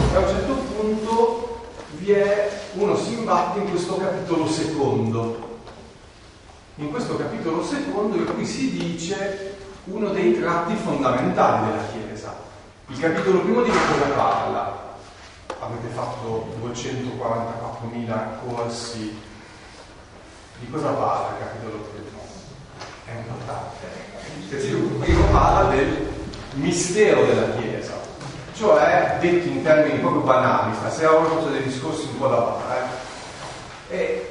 E a un certo punto uno si imbatte in questo capitolo secondo. In questo capitolo secondo in cui si dice uno dei tratti fondamentali della Chiesa. Il capitolo primo di che cosa parla? Avete fatto 244.000 corsi. Di cosa parla il capitolo primo? È importante. Il capitolo primo parla del mistero della Chiesa. Cioè, detto in termini proprio banali, stasera ho fatto dei discorsi un po' da fare, e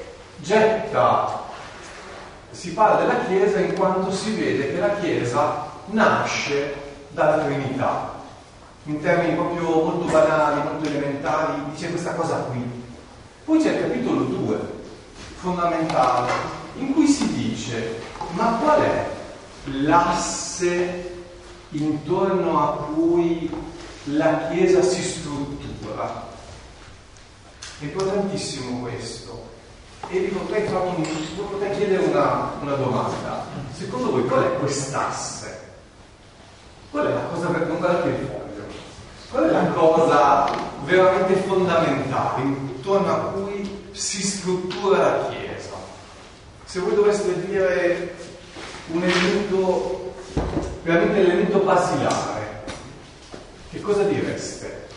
si parla della Chiesa in quanto si vede che la Chiesa nasce dalla Trinità. In termini proprio molto banali, molto elementari, dice questa cosa qui. Poi c'è il capitolo 2, fondamentale, in cui si dice: ma qual è l'asse intorno a cui la Chiesa si struttura? È importantissimo questo. E vi potrei chiedere una domanda. Secondo voi qual è quest'asse? Qual è la cosa, non guardate il foglio, qual è la cosa veramente fondamentale intorno a cui si struttura la Chiesa? Se voi doveste dire un elemento, veramente l'elemento basilare, che cosa direste?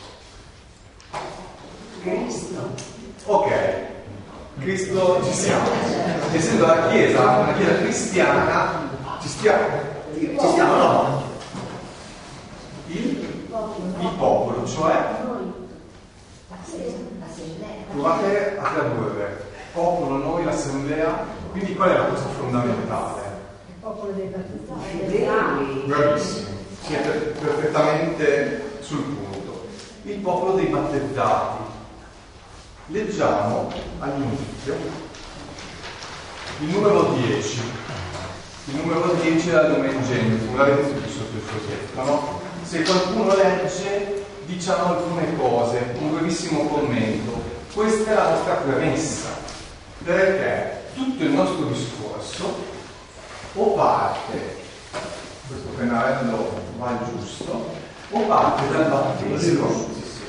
Cristo. Ok, Cristo ci siamo. Essendo la Chiesa una Chiesa cristiana, ci stiamo. Ci siamo, no? Il popolo, cioè? Provate a tradurre. Popolo, noi, l'assemblea. Quindi qual è la cosa fondamentale? Il popolo dei battezzati. Bravissimi, siete perfettamente sul punto. Il popolo dei battezzati. Leggiamo all'inizio il numero 10. Il numero 10 è la Lumen Gentium, l'avete tutti sotto il progetto, no? Se qualcuno legge, diciamo alcune cose, un brevissimo commento. Questa è la nostra premessa, perché tutto il nostro discorso o parte, questo pennarello va giusto, o parte dal battesimo,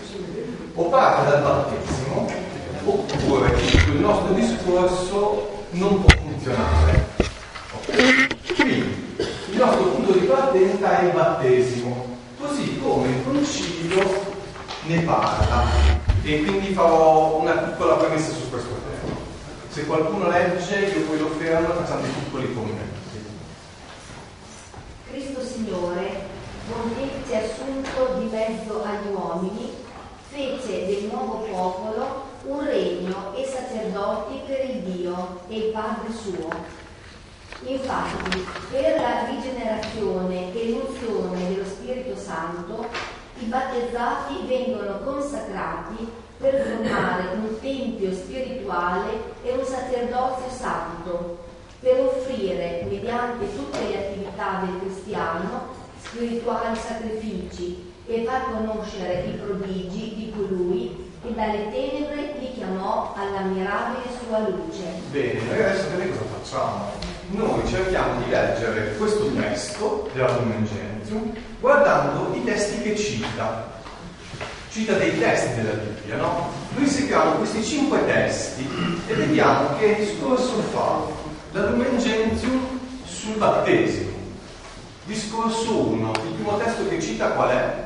oppure tutto il nostro discorso non può funzionare. Quindi il nostro punto di partenza è il battesimo, così come il concilio ne parla, e quindi farò una piccola premessa su questo tema. Se qualcuno legge, io poi lo fermo facendo dei piccoli commenti. Cristo Signore, pontefice assunto di mezzo agli uomini, fece del nuovo popolo un regno e sacerdoti per il Dio e il Padre suo. Infatti, per la rigenerazione e l'unzione dello Spirito Santo, i battezzati vengono consacrati per formare un tempio spirituale e un sacerdozio santo, per offrire, mediante tutte le attività del cristiano, spirituali sacrifici e far conoscere i prodigi di colui che dalle tenebre li chiamò all'ammirabile sua luce. Bene, noi adesso cosa facciamo? Noi cerchiamo di leggere questo testo della Lumen Gentium guardando i testi che cita dei testi della Bibbia, no? Noi seguiamo questi 5 testi e vediamo che discorso fa la Lumen Gentium sul battesimo. Discorso 1, il primo testo che cita qual è?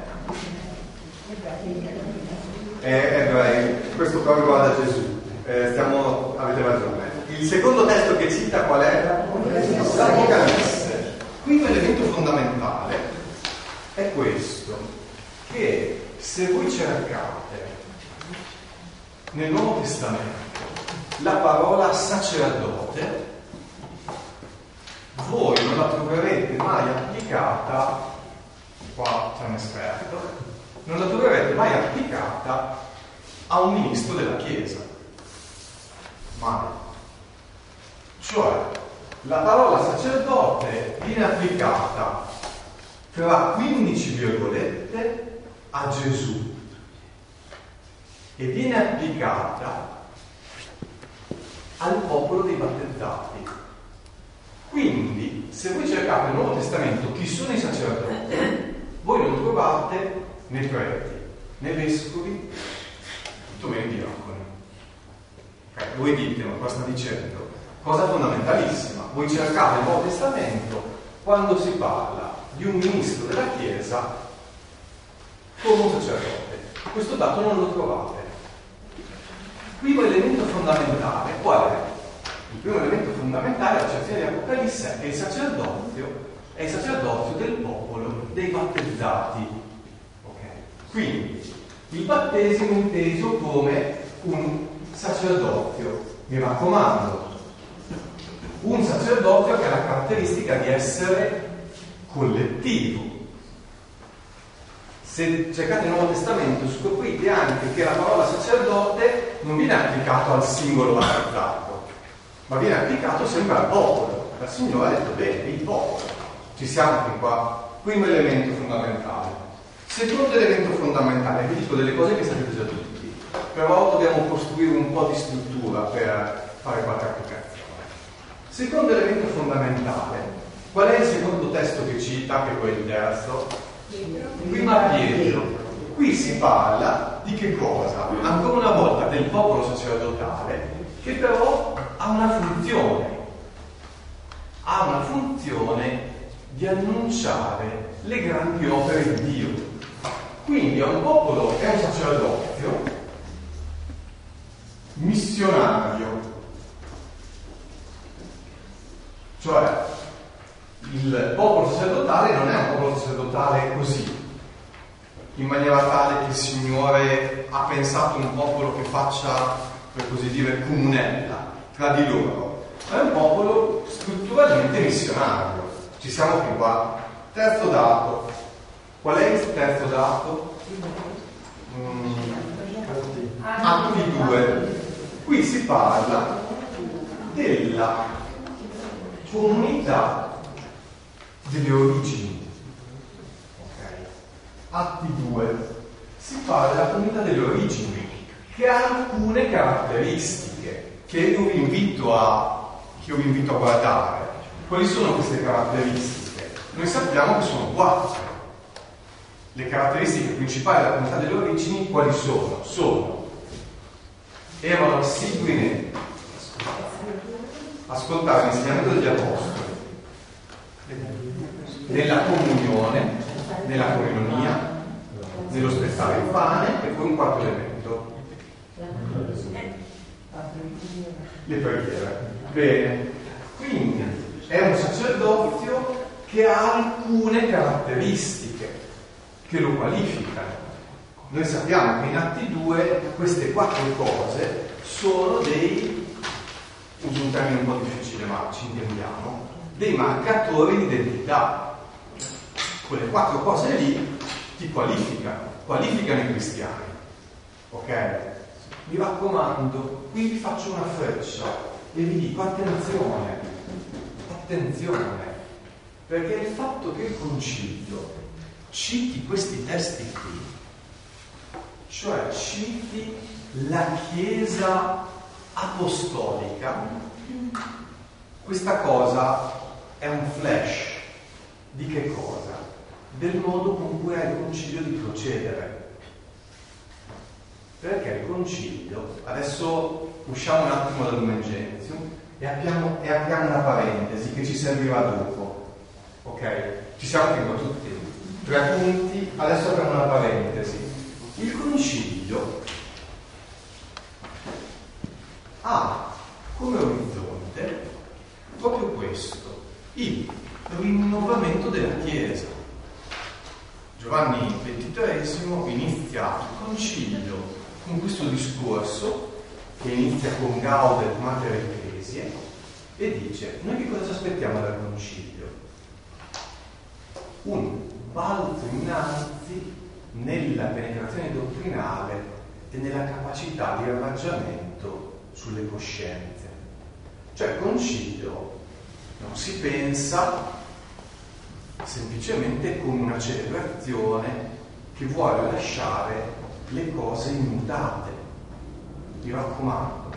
Ebrei, questo qua riguarda Gesù, avete ragione. Il secondo testo che cita qual è? L'Apocalisse. Qui un elemento fondamentale è questo, che se voi cercate nel Nuovo Testamento la parola sacerdote, voi non la troverete mai applicata, qua c'è un esperto, non la troverete mai applicata a un ministro della Chiesa. Mai. Cioè, la parola sacerdote viene applicata tra 15 virgolette a Gesù e viene applicata al popolo dei battezzati. Quindi, se voi cercate nel Nuovo Testamento chi sono i sacerdoti, voi non trovate nei preti, né vescovi, tutto meno i diaconi. Voi dite, ma cosa sta dicendo? Cosa fondamentalissima. Voi cercate il Nuovo Testamento quando si parla di un ministro della Chiesa come un sacerdote. Questo dato non lo trovate. Il primo elemento fondamentale, qual è? Il primo elemento fondamentale della accezione di Apocalisse è che il sacerdozio è il sacerdozio del popolo dei battezzati. Okay. Quindi il battesimo inteso come un sacerdozio, mi raccomando, un sacerdozio che ha la caratteristica di essere collettivo. Se cercate il Nuovo Testamento scoprite anche che la parola sacerdote non viene applicata al singolo battezzato, ma viene applicato sempre al popolo. Il Signore ha detto bene, il popolo. Ci siamo fin qua. Primo elemento fondamentale. Secondo elemento fondamentale, vi dico delle cose che sapete già tutti, però dobbiamo costruire un po' di struttura per fare qualche applicazione. Secondo elemento fondamentale, qual è il secondo testo che cita, che poi è il terzo? Prima Pietro. Qui si parla di che cosa? Ancora una volta del popolo sacerdotale, che però ha una funzione di annunciare le grandi opere di Dio. Quindi è un popolo, è un sacerdozio missionario, cioè il popolo sacerdotale non è un popolo sacerdotale così, in maniera tale che il Signore ha pensato un popolo che faccia, per così dire, comunella tra di loro, ma è un popolo strutturalmente missionario. Ci siamo fin qua. Terzo dato. Qual è il terzo dato? Atti 2. Qui si parla della comunità delle origini. Okay. Atti 2. Si parla della comunità delle origini, che ha alcune caratteristiche che io vi invito a guardare. Quali sono queste caratteristiche? Noi sappiamo che sono 4. Le caratteristiche principali della comunità delle origini quali sono? Erano assidui ascoltare l'insegnamento degli apostoli, nella comunione, nella coinonia, nello spezzare il pane, e poi un quarto elemento, le preghiere. Bene, quindi è un sacerdozio che ha alcune caratteristiche che lo qualificano. Noi sappiamo che in Atti 2 queste 4 cose sono uso un termine un po' difficile ma ci intendiamo, dei marcatori di identità. Quelle 4 cose lì ti qualificano i cristiani. Ok? Mi raccomando, qui vi faccio una freccia e vi dico attenzione, perché il fatto che il Concilio citi questi testi qui, cioè citi la Chiesa apostolica, questa cosa è un flash di che cosa? Del modo con cui ha il Concilio di procedere. Perché il Concilio, adesso usciamo un attimo dal Lumen Gentium e apriamo una parentesi che ci servirà dopo. Ok? Ci siamo fin qua tutti? 3 punti, adesso apriamo una parentesi. Il Concilio ha come orizzonte proprio questo, il rinnovamento della Chiesa. Giovanni XXIII inizia il Concilio con questo discorso che inizia con Gaudet Mater Ecclesiae e dice: noi che cosa ci aspettiamo dal Concilio? Un balzo innanzi nella penetrazione dottrinale e nella capacità di arrangiamento sulle coscienze. Cioè il Concilio non si pensa semplicemente come una celebrazione che vuole lasciare le cose immutate. Mi raccomando,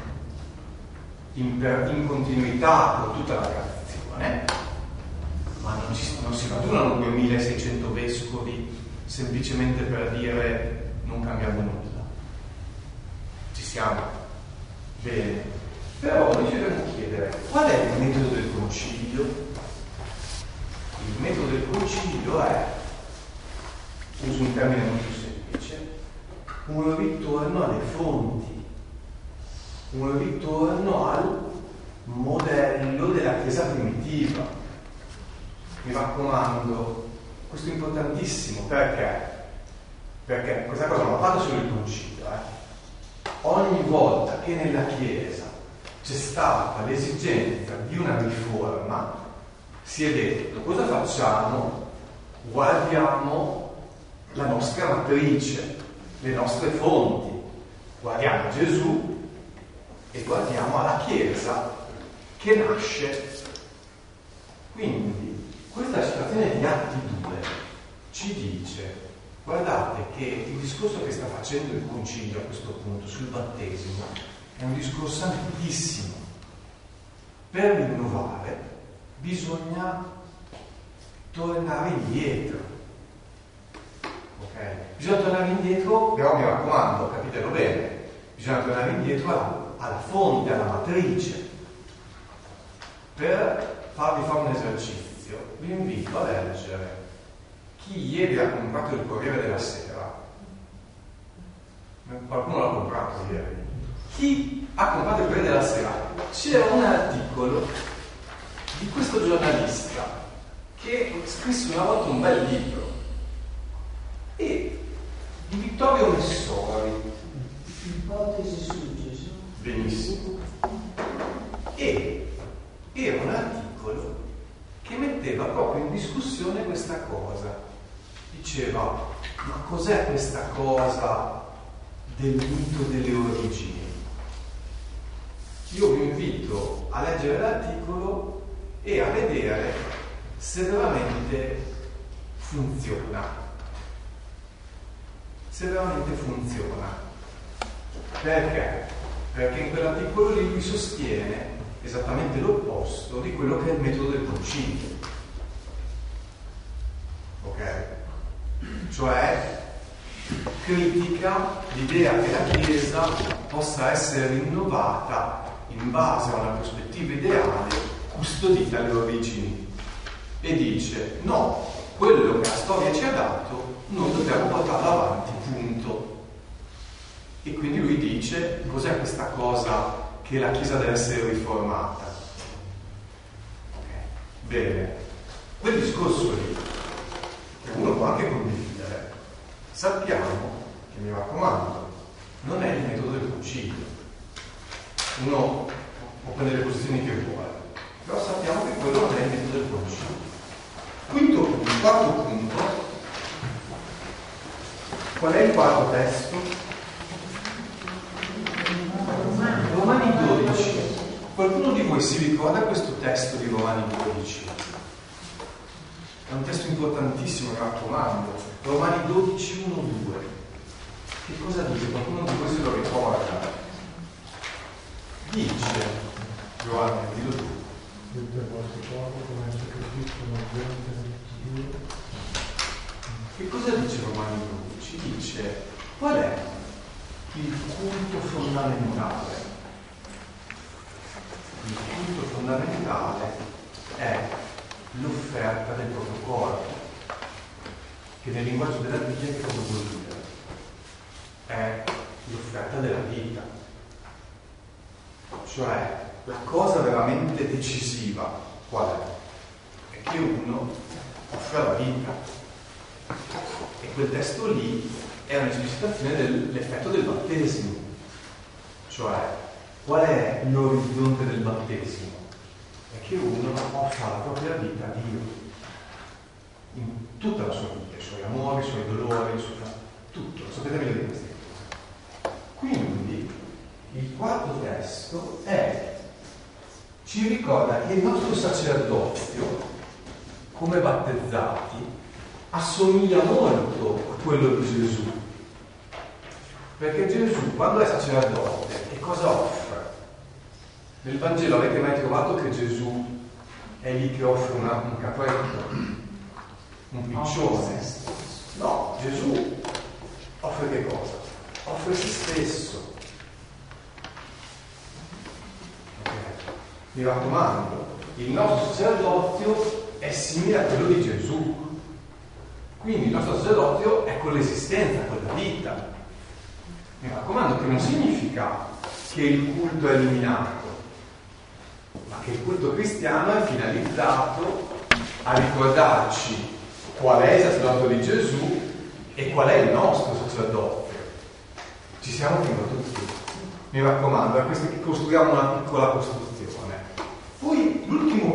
in continuità con tutta la tradizione, ma non si radunano 2600 vescovi semplicemente per dire non cambiamo nulla. Ci siamo? Bene. Però noi ci dobbiamo chiedere qual è il metodo del concilio? Il metodo del concilio è, uso un termine molto semplice, un ritorno alle fonti, un ritorno al modello della Chiesa primitiva. Mi raccomando, questo è importantissimo, perché? Perché questa cosa non la fatto solo il concilio, Ogni volta che nella Chiesa c'è stata l'esigenza di una riforma, si è detto: cosa facciamo? Guardiamo la nostra matrice, le nostre fonti, guardiamo Gesù e guardiamo alla Chiesa che nasce. Quindi questa citazione di Atti 2 ci dice: guardate che il discorso che sta facendo il concilio a questo punto sul battesimo è un discorso antichissimo. Per rinnovare bisogna tornare indietro. Ok? Bisogna tornare indietro, però mi raccomando, capitelo bene, bisogna tornare indietro alla fonte, alla matrice. Per farvi fare un esercizio, vi invito a leggere chi ieri ha comprato il Corriere della Sera. Qualcuno l'ha comprato ieri. Chi ha comprato il Corriere della Sera? C'era un articolo di questo giornalista che scrisse una volta un bel libro, e di Vittorio Messori. Ipotesi su Gesù. Benissimo. E era un articolo che metteva proprio in discussione questa cosa. Diceva: ma cos'è questa cosa del mito delle origini? Io vi invito a leggere l'articolo e a vedere se veramente funziona. Se veramente funziona. Perché? Perché in quell'articolo lì lui sostiene esattamente l'opposto di quello che è il metodo del concilio. Ok? Cioè critica l'idea che la Chiesa possa essere rinnovata in base a una prospettiva ideale custodita alle origini, e dice: no, quello che la storia ci ha dato noi dobbiamo portarlo avanti, punto. E quindi lui dice: cos'è questa cosa che la Chiesa deve essere riformata? Bene, quel discorso lì, che uno può anche condividere, sappiamo che, mi raccomando, non è il metodo del concilio. Uno può prendere le posizioni che vuole, però sappiamo che quello non è il metodo del concilio. Quarto punto, qual è il quarto testo? Romani 12. Qualcuno di voi si ricorda questo testo di Romani 12? È un testo importantissimo, mi raccomando. Romani 12, 1, 2. Che cosa dice? Qualcuno di voi se lo ricorda? Dice, Giovanni, dillo tu. Che cosa dice Romani 12? Dice: qual è il punto fondamentale? Il punto fondamentale è l'offerta del proprio corpo, che nel linguaggio della Bibbia che cosa vuol dire? È l'offerta della vita. Cioè, la cosa veramente decisiva qual è? È che uno offre la vita. E quel testo lì è un'esplicitazione dell'effetto del battesimo. Cioè, qual è l'orizzonte del battesimo? È che uno offra la propria vita a Dio in tutta la sua vita, i suoi amori, i suoi dolori, tutto. Sapete meglio di queste cose. Quindi il quarto testo ci ricorda che il nostro sacerdozio, come battezzati, assomiglia molto a quello di Gesù. Perché Gesù, quando è sacerdote, che cosa offre? Nel Vangelo avete mai trovato che Gesù è lì che offre un capretto, un piccione? No, Gesù offre che cosa? Offre se stesso. Okay. Mi raccomando, il nostro sacerdozio è simile a quello di Gesù. Quindi il nostro sacerdozio è con l'esistenza, con la vita. Mi raccomando che non significa che il culto è eliminato, ma che il culto cristiano è finalizzato a ricordarci qual è il sacerdozio di Gesù e qual è il nostro sacerdozio. Ci siamo fino a tutti. Mi raccomando, è questo che costruiamo una piccola costruzione. Poi l'ultimo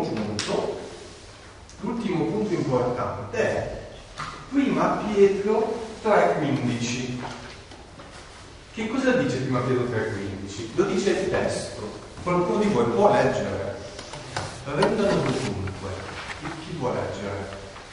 punto importante è Prima Pietro 3,15. Che cosa dice Prima Pietro 3,15? Lo dice il testo. Qualcuno di voi può leggere? Rendano dovunque. Chi può leggere?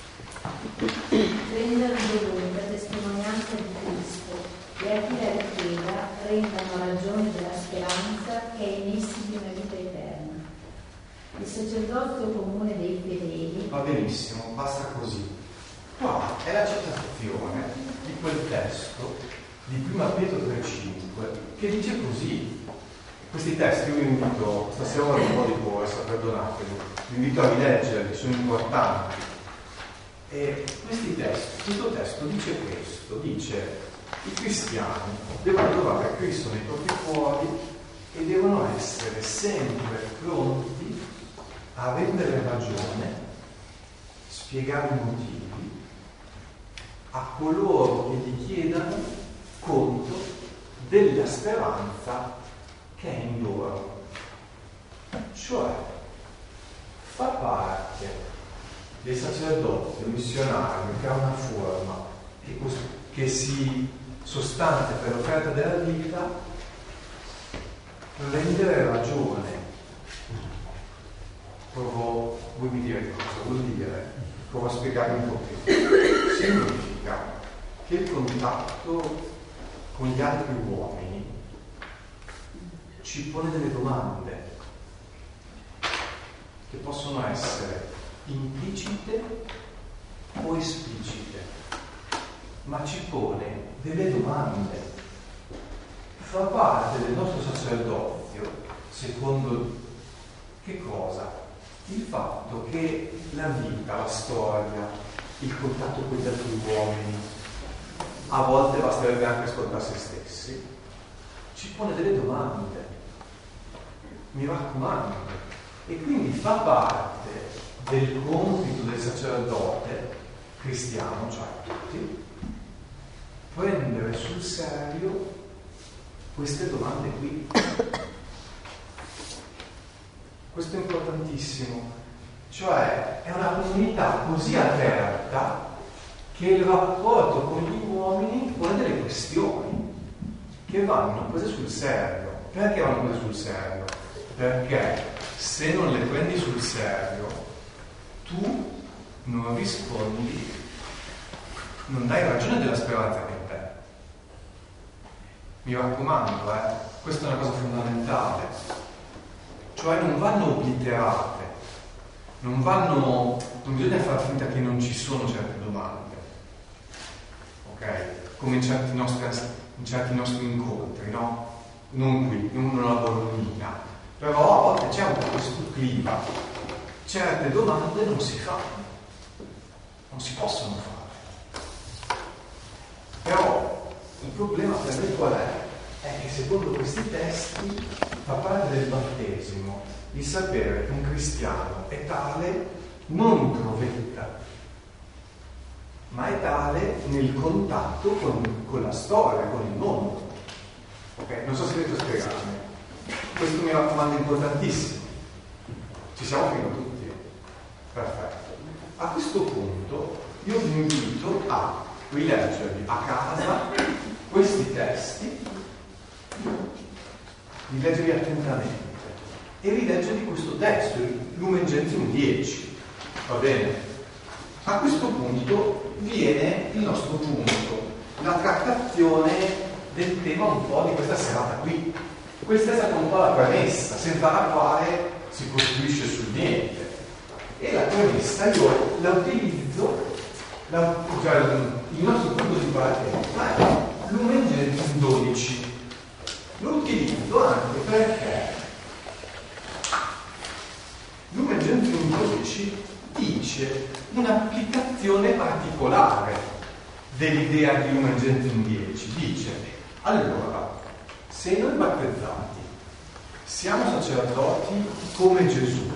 Rendano dovunque testimonianza di Cristo e a chi la richieda rendano ragione della speranza che è in essi di una vita eterna. Il sacerdozio comune dei fedeli. Va benissimo, basta così. Qua è la citazione di quel testo di Prima Pietro 3,5 che dice così. Questi testi io vi invito, stasera ho un po' di corsa, perdonatemi, vi invito a rileggerli, sono importanti. E questi testi, questo testo dice questo, dice i cristiani devono trovare Cristo nei propri cuori e devono essere sempre pronti a rendere ragione, spiegare i motivi a coloro che gli chiedano conto della speranza che è in loro. Cioè, fa parte del sacerdozio missionario che ha una forma che si sostanzia per l'offerta della vita, rendere ragione. Provo, voi mi direte cosa vuol dire, provo a spiegare un po' più. Significa che il contatto con gli altri uomini ci pone delle domande che possono essere implicite o esplicite, ma ci pone delle domande. Fa parte del nostro sacerdozio, secondo che cosa? Il fatto che la vita, la storia, il contatto con gli altri uomini, a volte basterebbe anche ascoltare se stessi, ci pone delle domande. Mi raccomando. E quindi fa parte del compito del sacerdote cristiano, cioè tutti, prendere sul serio queste domande qui. Questo è importantissimo. Cioè è una comunità così aperta che il rapporto con gli uomini pone delle questioni che vanno prese sul serio. Perché vanno prese sul serio? Perché se non le prendi sul serio, tu non rispondi, non dai ragione della speranza che in te. Mi raccomando, questa è una cosa fondamentale. Cioè non vanno obliterate, non bisogna far finta che non ci sono certe domande, ok? Come in certi nostri incontri, no? Non qui, non la Bolognina, però a volte c'è un po' questo clima. Certe domande non si fanno, non si possono fare. Però il problema per me qual è? È che secondo questi testi fa parte del battesimo di sapere che un cristiano è tale non in provetta, ma è tale nel contatto con la storia, con il mondo. Ok? Non so se riesco a spiegarmi. Questo mi raccomando è importantissimo. Ci siamo fino a tutti? Perfetto. A questo punto io vi invito a rileggervi a casa questi testi, rileggerli attentamente e rileggervi questo testo, Lumen Gentium 10. Va bene? A questo punto viene il nostro punto, la trattazione del tema un po' di questa serata qui. Questa è stata un po' la premessa, senza la quale si costruisce sul niente. E la premessa io la utilizzo, cioè il nostro punto di partenza è Lumen Gentium 12. Lo utilizzo anche perché Lumen Gentium 12 dice un'applicazione particolare dell'idea di Lumen Gentium 10. Dice, allora, se noi battezzati siamo sacerdoti come Gesù,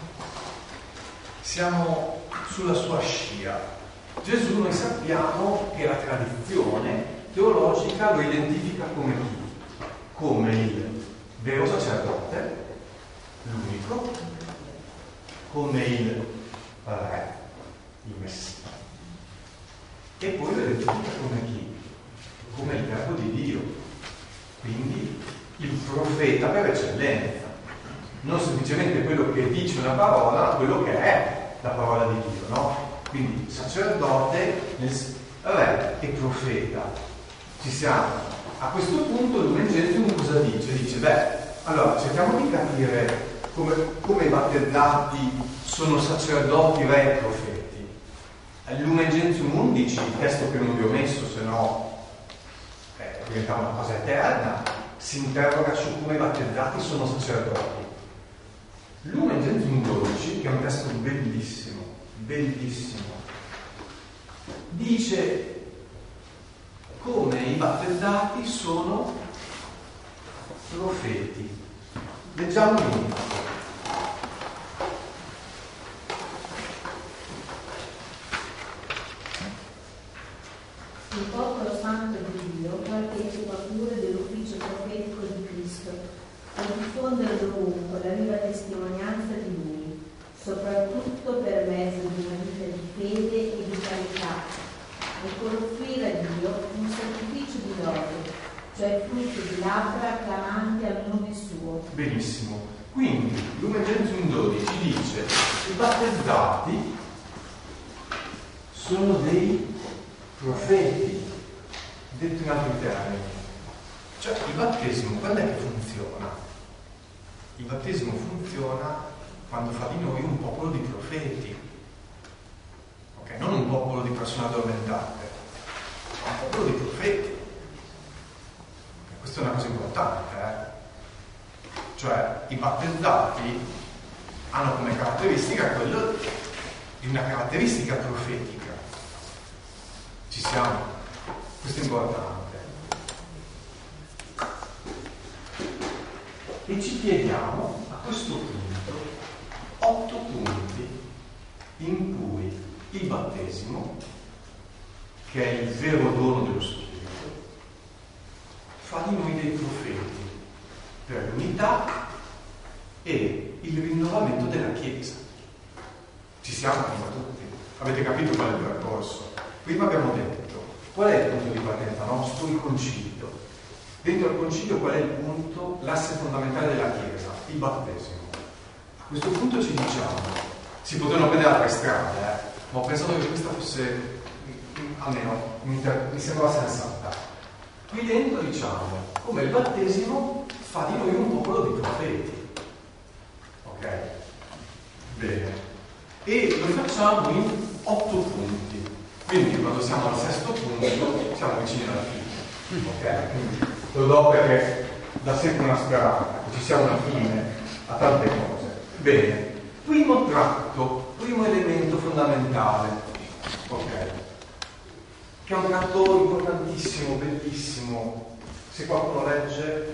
siamo sulla sua scia. Gesù, noi sappiamo che la tradizione teologica lo identifica come chi? Come il vero sacerdote, l'unico, come il re, il Messia. E poi lo identifica come chi? Come il verbo di Dio, quindi il profeta per eccellenza, non semplicemente quello che dice una parola, ma quello che è la parola di Dio, no? Quindi sacerdote, re e profeta. Ci siamo. A questo punto Lumen Gentium cosa dice? Dice, allora cerchiamo di capire come i battezzati sono sacerdoti, re e profeti. Lumen Gentium 11, il testo che non vi ho messo, se no diventa una cosa eterna, si interroga su come i battezzati sono sacerdoti. Lumen Gentium 12, che è un testo bellissimo, bellissimo, dice come i battezzati sono profeti. Leggiamo l'inizio. Il popolo santo di Dio partecipa pure dell'ufficio profetico di Cristo a diffondere dovunque la viva testimonianza di Lui, soprattutto per mezzo di una vita di fede e di carità, e con offrire a Dio un sacrificio di lode, cioè frutto di labbra clamanti al nome suo. Benissimo. Quindi Lumen Gentium 12 dice i battezzati sono dei profeti, detto in altri termini. Cioè il battesimo quando è che funziona? Il battesimo funziona quando fa di noi un popolo di profeti, ok? Non un popolo di persone addormentate, ma un popolo di profeti. Questa è una cosa importante, Cioè i battezzati hanno come caratteristica quello di una caratteristica profetica. Ci siamo, questo è importante. E ci chiediamo a questo punto 8 punti in cui il battesimo, che è il vero dono dello Spirito, fa di noi dei profeti per l'unità e il rinnovamento della Chiesa. Ci siamo prima tutti? Avete capito qual è il percorso? Prima abbiamo detto, qual è il punto di partenza nostro? Il concilio. Dentro il concilio qual è il punto? L'asse fondamentale della Chiesa, il battesimo. A questo punto ci diciamo, si potevano prendere altre strade, ma ho pensato che questa fosse, almeno mi sembrava sensata. Qui dentro diciamo, come il battesimo fa di noi un popolo di profeti. Ok? Bene. E lo facciamo in 8 punti. Quindi quando siamo al 6° punto siamo vicini alla fine. Ok? Quindi lo do perché dà sempre una speranza, che ci sia una fine a tante cose. Bene. Primo tratto, primo elemento fondamentale. Ok? Che è un tratto importantissimo, bellissimo. Se qualcuno legge.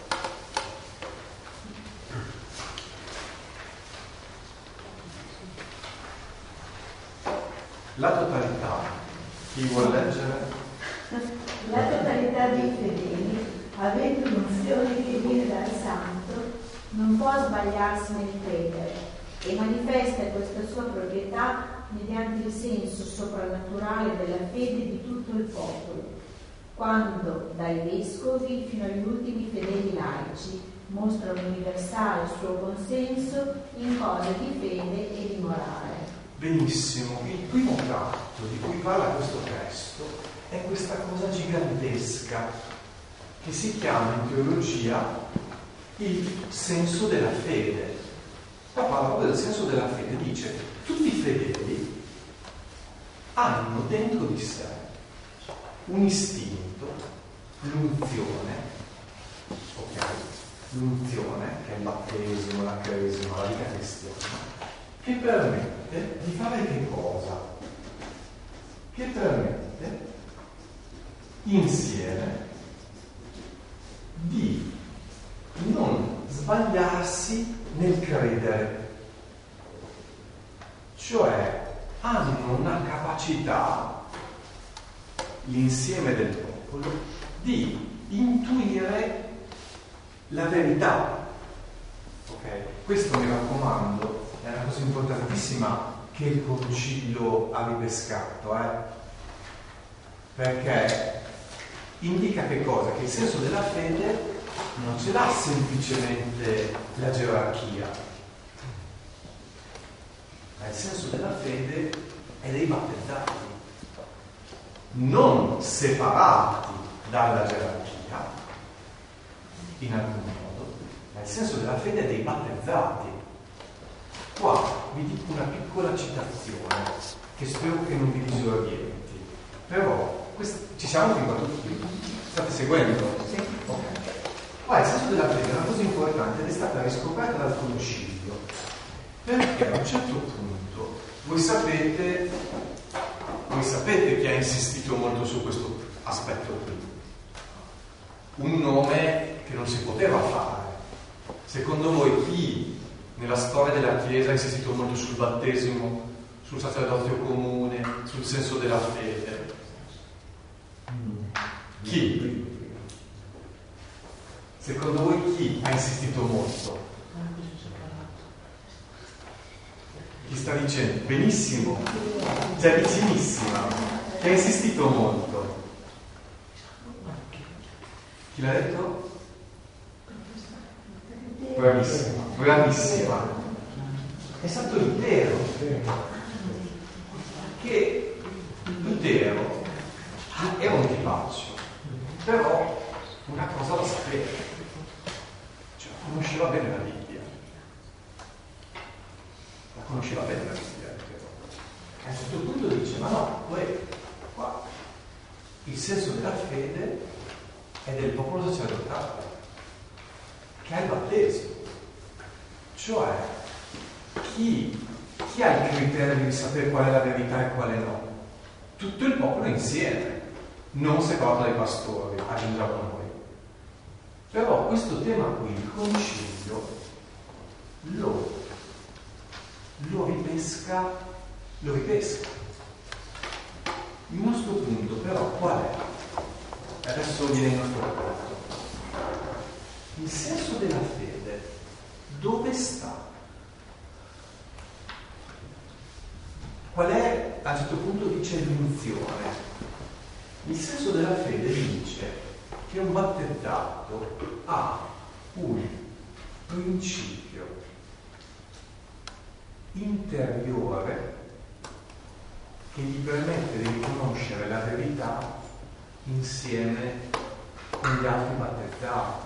La totalità, chi vuol leggere? La totalità dei fedeli, avendo un'unzione che viene dal Santo, non può sbagliarsi nel credere e manifesta questa sua proprietà mediante il senso soprannaturale della fede di tutto il popolo, quando dai vescovi fino agli ultimi fedeli laici mostra un universale suo consenso in cose di fede e di morale. Benissimo, il primo tratto di cui parla questo testo è questa cosa gigantesca che si chiama in teologia il senso della fede. Qua parla proprio del senso della fede, dice tutti i fedeli hanno dentro di sé un istinto l'unzione, ok? L'unzione, che è il battesimo, la cresima, la vita cristiana, che permette di fare che cosa? Che permette insieme di non sbagliarsi nel credere, cioè hanno una capacità, l'insieme del popolo, di intuire la verità. Ok? Questo, mi raccomando, è una cosa importantissima che il concilio ha ripescato, perché indica che cosa? Che il senso della fede non ce l'ha semplicemente la gerarchia, ma il senso della fede è dei battezzati, non separati dalla gerarchia in alcun modo, ma il senso della fede è dei battezzati. Qua vi dico una piccola citazione che spero che non vi disorienti, però ci siamo fin qua tutti? State seguendo? Sì. Ok. Qua il senso della fede è una cosa importante ed è stata riscoperta dal concilio, perché a un certo punto voi sapete chi ha insistito molto su questo aspetto qui. Un nome che non si poteva fare. Secondo voi chi nella storia della Chiesa ha insistito molto sul battesimo, sul sacerdozio comune, sul senso della fede? Chi? Secondo voi chi ha insistito molto? Chi sta dicendo? Benissimo, cioè vicinissima, che ha insistito molto. Chi l'ha detto? Bravissima, bravissima. È stato Lutero. Che Lutero era un tipaccio, però una cosa la sapeva, cioè conosceva bene la Bibbia. La conosceva bene la Bibbia. A un certo punto dice, ma no, qua il senso della fede è del popolo sacerdotale, che ha il battesimo, cioè chi ha il criterio di sapere qual è la verità e quale no? Tutto il popolo insieme, non separato dai pastori, aggiungiamo noi. Però questo tema qui, il concilio, lo ripesca. Il nostro punto però qual è? Adesso viene il nostro punto. Il senso della fede dove sta? Qual è? A un certo punto dice l'unzione. Il senso della fede dice che un battezzato ha un principio interiore che gli permette di riconoscere la verità insieme con gli altri battezzati.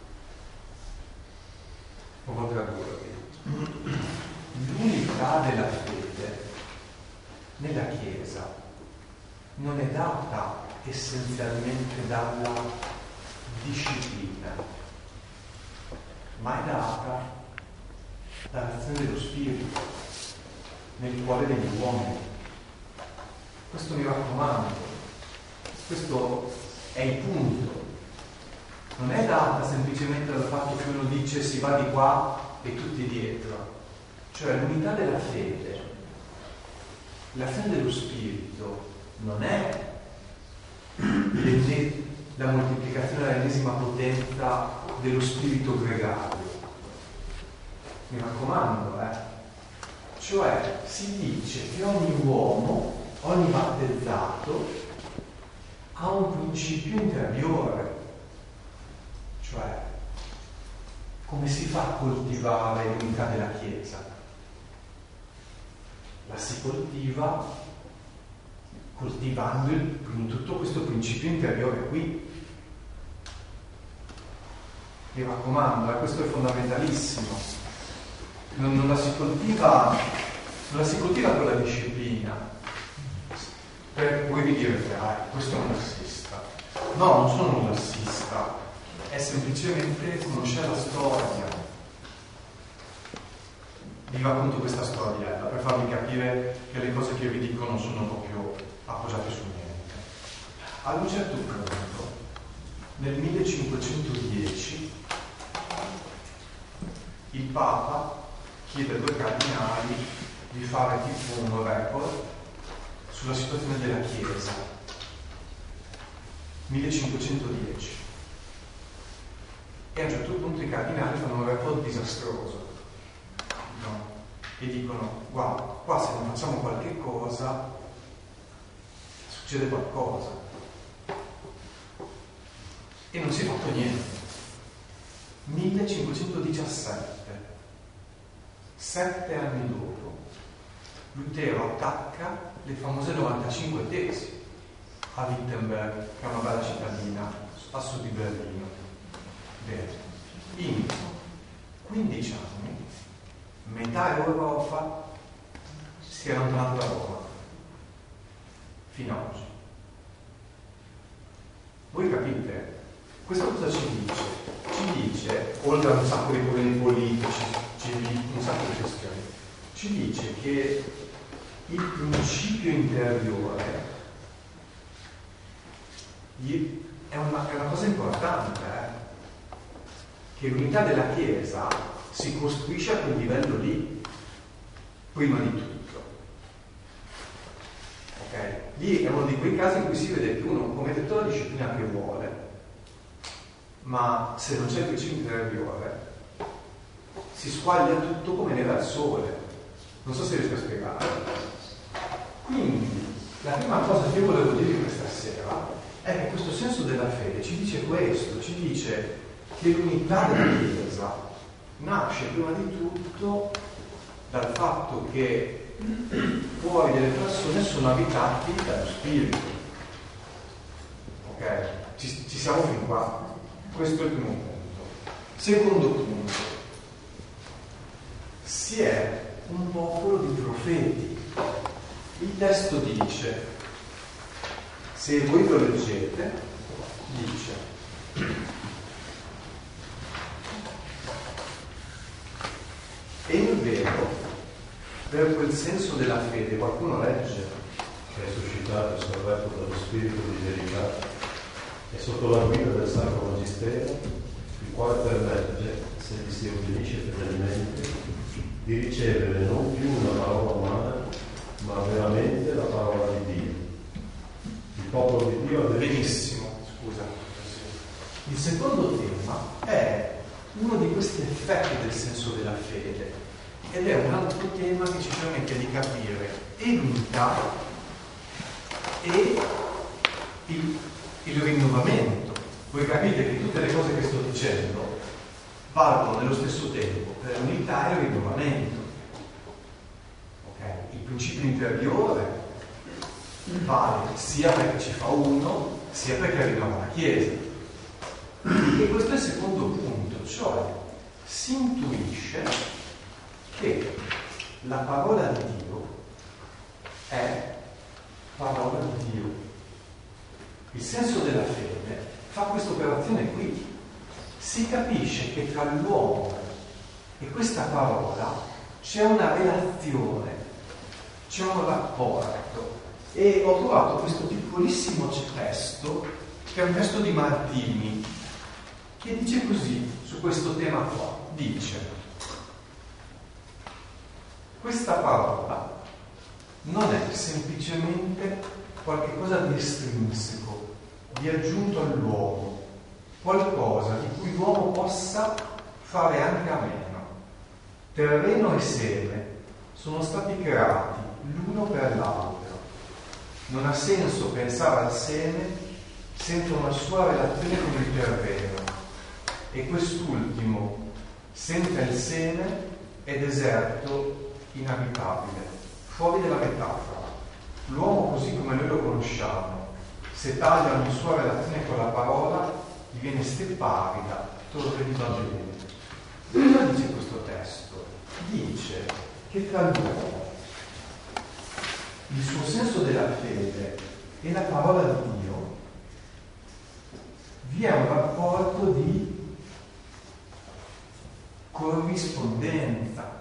Provo a tradurvi. L'unità della fede nella Chiesa non è data essenzialmente dalla disciplina, ma è data dall'azione dello Spirito nel cuore degli uomini. Questo mi raccomando, questo è il punto. Non è data semplicemente dal fatto che uno dice si va di qua e tutti dietro. Cioè l'unità della fede, l'azione dello Spirito non è la moltiplicazione dell'ennesima potenza dello spirito gregario. Mi raccomando, Cioè si dice che ogni uomo, ogni battezzato ha un principio interiore. Cioè, come si fa a coltivare l'unità della Chiesa? La si coltiva coltivando in tutto questo principio interiore qui. Mi raccomando, questo è fondamentalissimo. Non la si coltiva con la disciplina. Voi vi direte, questo è un assista. No, non sono un lassista, è semplicemente conoscere la storia. Vi racconto questa storiella per farvi capire che le cose che vi dico non sono proprio appoggiate su niente. Ad un certo punto, nel 1510, il Papa chiede ai 2 cardinali di fare tipo un report sulla situazione della Chiesa. 1510. E a un certo punto i cardinali fanno un report disastroso, no? E dicono: guarda, qua se non facciamo qualche cosa succede qualcosa. E non si è fatto niente. 1517, 7 anni dopo, Lutero attacca le famose 95 tesi a Wittenberg, che è una bella cittadina a sud di Berlino. Bene, in 15 anni metà Europa si è allontanato da Roma fino ad oggi. Voi capite? Questo cosa ci dice? Ci dice, oltre a un sacco di problemi politici, un sacco di questioni, ci dice che il principio interiore è una cosa importante, che l'unità della Chiesa si costruisce a quel livello lì, prima di tutto. Ok? Lì è uno di quei casi in cui si vede che uno commette tutta la disciplina che vuole, ma se non c'è il principio interiore si squaglia tutto come neve al sole. Non so se riesco a spiegare. Quindi la prima cosa che io volevo dirvi questa sera è che questo senso della fede ci dice questo, ci dice che l'unità della Chiesa nasce prima di tutto dal fatto che fuori delle persone sono abitati dallo Spirito. Ok? Ci siamo fin qua. Questo è il primo punto. Secondo punto, si è un popolo di profeti. Il testo dice, se voi lo leggete, dice: e in vero, per quel senso della fede, qualcuno legge, che è suscitato e sorretto dallo Spirito di verità e sotto la guida del Sacro Magistero, il quale permette, se vi si ubbidisce fedelmente, di ricevere non più una parola umana, ma veramente la parola di Dio. Il popolo di Dio ha benissimo, scusa. Il secondo tema è uno di questi effetti del senso della fede, ed è un altro tema che ci permette di capire e l'unità e il rinnovamento. Voi capite che tutte le cose che sto dicendo valgono nello stesso tempo per l'unità e il rinnovamento. Okay? Il principio interiore vale sia perché ci fa uno, sia perché rinnova la Chiesa. E questo è il secondo punto, cioè si intuisce che la parola di Dio è parola di Dio. Il senso della fede fa questa operazione qui. Si capisce che tra l'uomo e questa parola c'è una relazione, c'è un rapporto. E ho trovato questo piccolissimo testo, che è un testo di Martini, che dice così su questo tema qua. Dice: questa parola non è semplicemente qualche cosa di estrinseco, di aggiunto all'uomo, qualcosa di cui l'uomo possa fare anche a meno. Terreno e seme sono stati creati l'uno per l'altro. Non ha senso pensare al seme senza una sua relazione con il terreno, e quest'ultimo, senza il seme, è deserto inabitabile. Fuori della metafora, l'uomo così come noi lo conosciamo, se taglia ogni sua relazione con la parola, diviene steppa arida, torre di Babele. Cosa dice questo testo? Dice che tra l'uomo, il suo senso della fede e la parola di Dio vi è un rapporto di corrispondenza.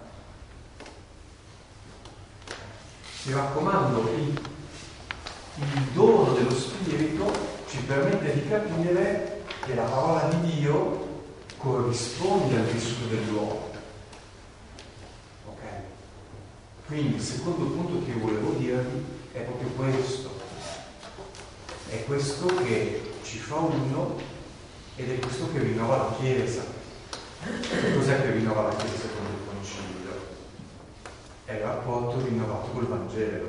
Mi raccomando, il dono dello Spirito ci permette di capire che la parola di Dio corrisponde al vissuto dell'uomo. Ok? Quindi il secondo punto che volevo dirvi è proprio questo. È questo che ci fa uno ed è questo che rinnova la Chiesa. E cos'è che rinnova la Chiesa secondo il Concilio? È il rapporto rinnovato col Vangelo.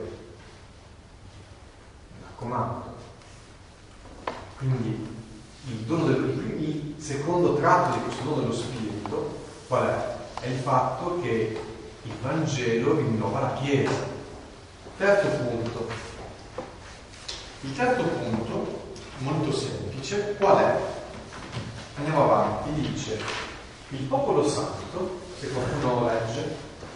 Mi raccomando. Quindi il secondo tratto di questo dono dello Spirito qual è? È il fatto che il Vangelo rinnova la Chiesa. Terzo punto. Il terzo punto, molto semplice, qual è? Andiamo avanti, dice il popolo santo, se qualcuno legge,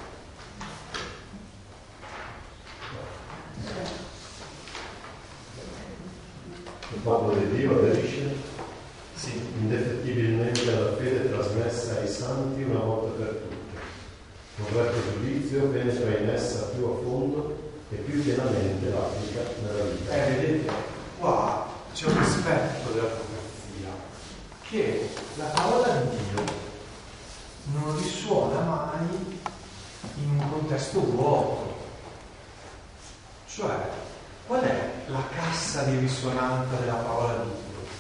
il popolo di Dio aderisce indefettibilmente alla fede trasmessa ai santi una volta per tutte. Un retto giudizio penetra in essa più a fondo e più pienamente l'applica nella vita. Vedete, qua c'è un aspetto della profezia che la parola di Dio non risuona mai in un contesto vuoto. Cioè, qual è la cassa di risonanza della parola di Dio?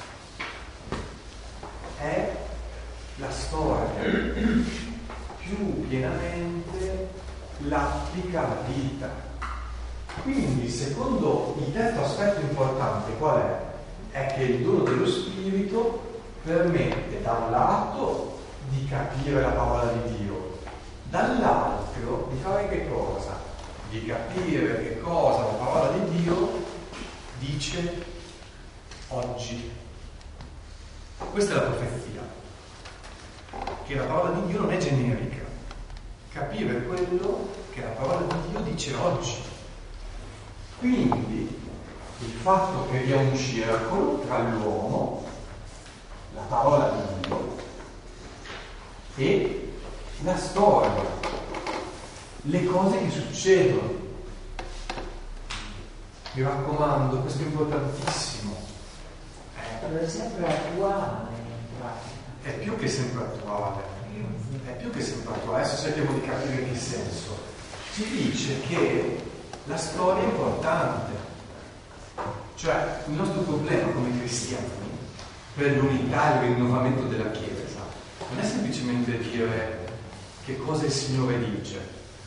È la storia, più pienamente l'applica alla vita. Quindi, secondo il terzo aspetto importante, qual è? È che il dono dello Spirito permette da un lato di capire la parola di Dio, dall'altro di fare che cosa? Di capire che cosa la parola di Dio dice oggi. Questa è la profezia, che la parola di Dio non è generica, capire quello che la parola di Dio dice oggi. Quindi il fatto che vi è un circolo tra l'uomo, la parola di Dio e la storia, le cose che succedono. Mi raccomando, questo è importantissimo. È sempre attuale in pratica. È più che sempre attuale. È più che sempre attuale. Adesso cerchiamo di capire in che senso. Ci dice che la storia è importante. Cioè, il nostro problema come cristiani per l'unità e il rinnovamento della Chiesa non è semplicemente dire che cosa il Signore dice,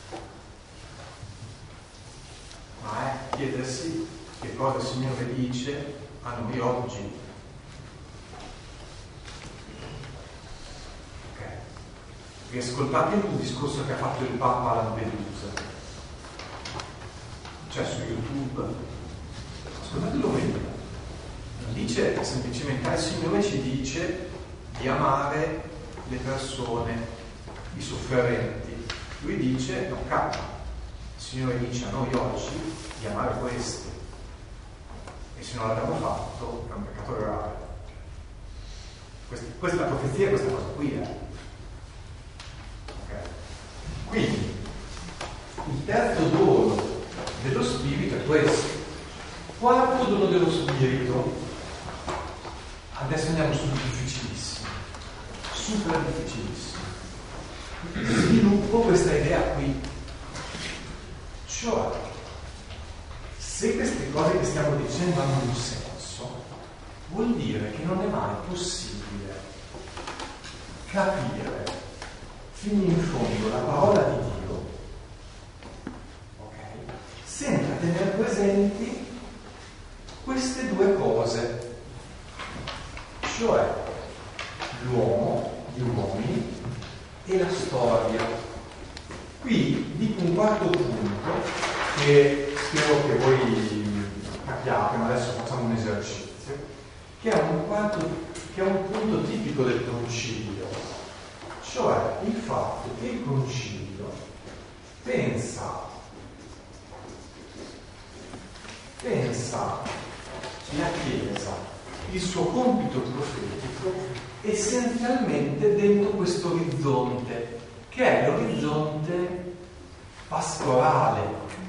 ma è chiedersi che cosa il Signore dice a noi oggi. Riascoltate il discorso che ha fatto il Papa a Lampedusa, cioè su YouTube, ascoltatelo meglio. Non dice semplicemente il Signore ci dice di amare le persone, i sofferenti. Lui dice no, calma, il Signore dice a noi oggi di amare questi, e se non l'abbiamo fatto è un peccato grave. Questa è la profezia, questa cosa qui è. Quindi il terzo dono dello Spirito è questo. Quarto dono dello Spirito, adesso andiamo su difficilissimo, super difficilissimo. Sviluppo questa idea qui, cioè se queste cose che stiamo dicendo hanno un senso, vuol dire che non è mai possibile capire fino in fondo la parola di Dio, okay, senza tenere presenti queste due cose, cioè l'uomo, gli uomini e la storia. Qui dico un quarto punto che spero che voi capiate, ma adesso facciamo un esercizio, che è un punto tipico del Concilio. Cioè il fatto che il Concilio pensa la Chiesa il suo compito profetico essenzialmente dentro questo orizzonte, che è l'orizzonte pastorale.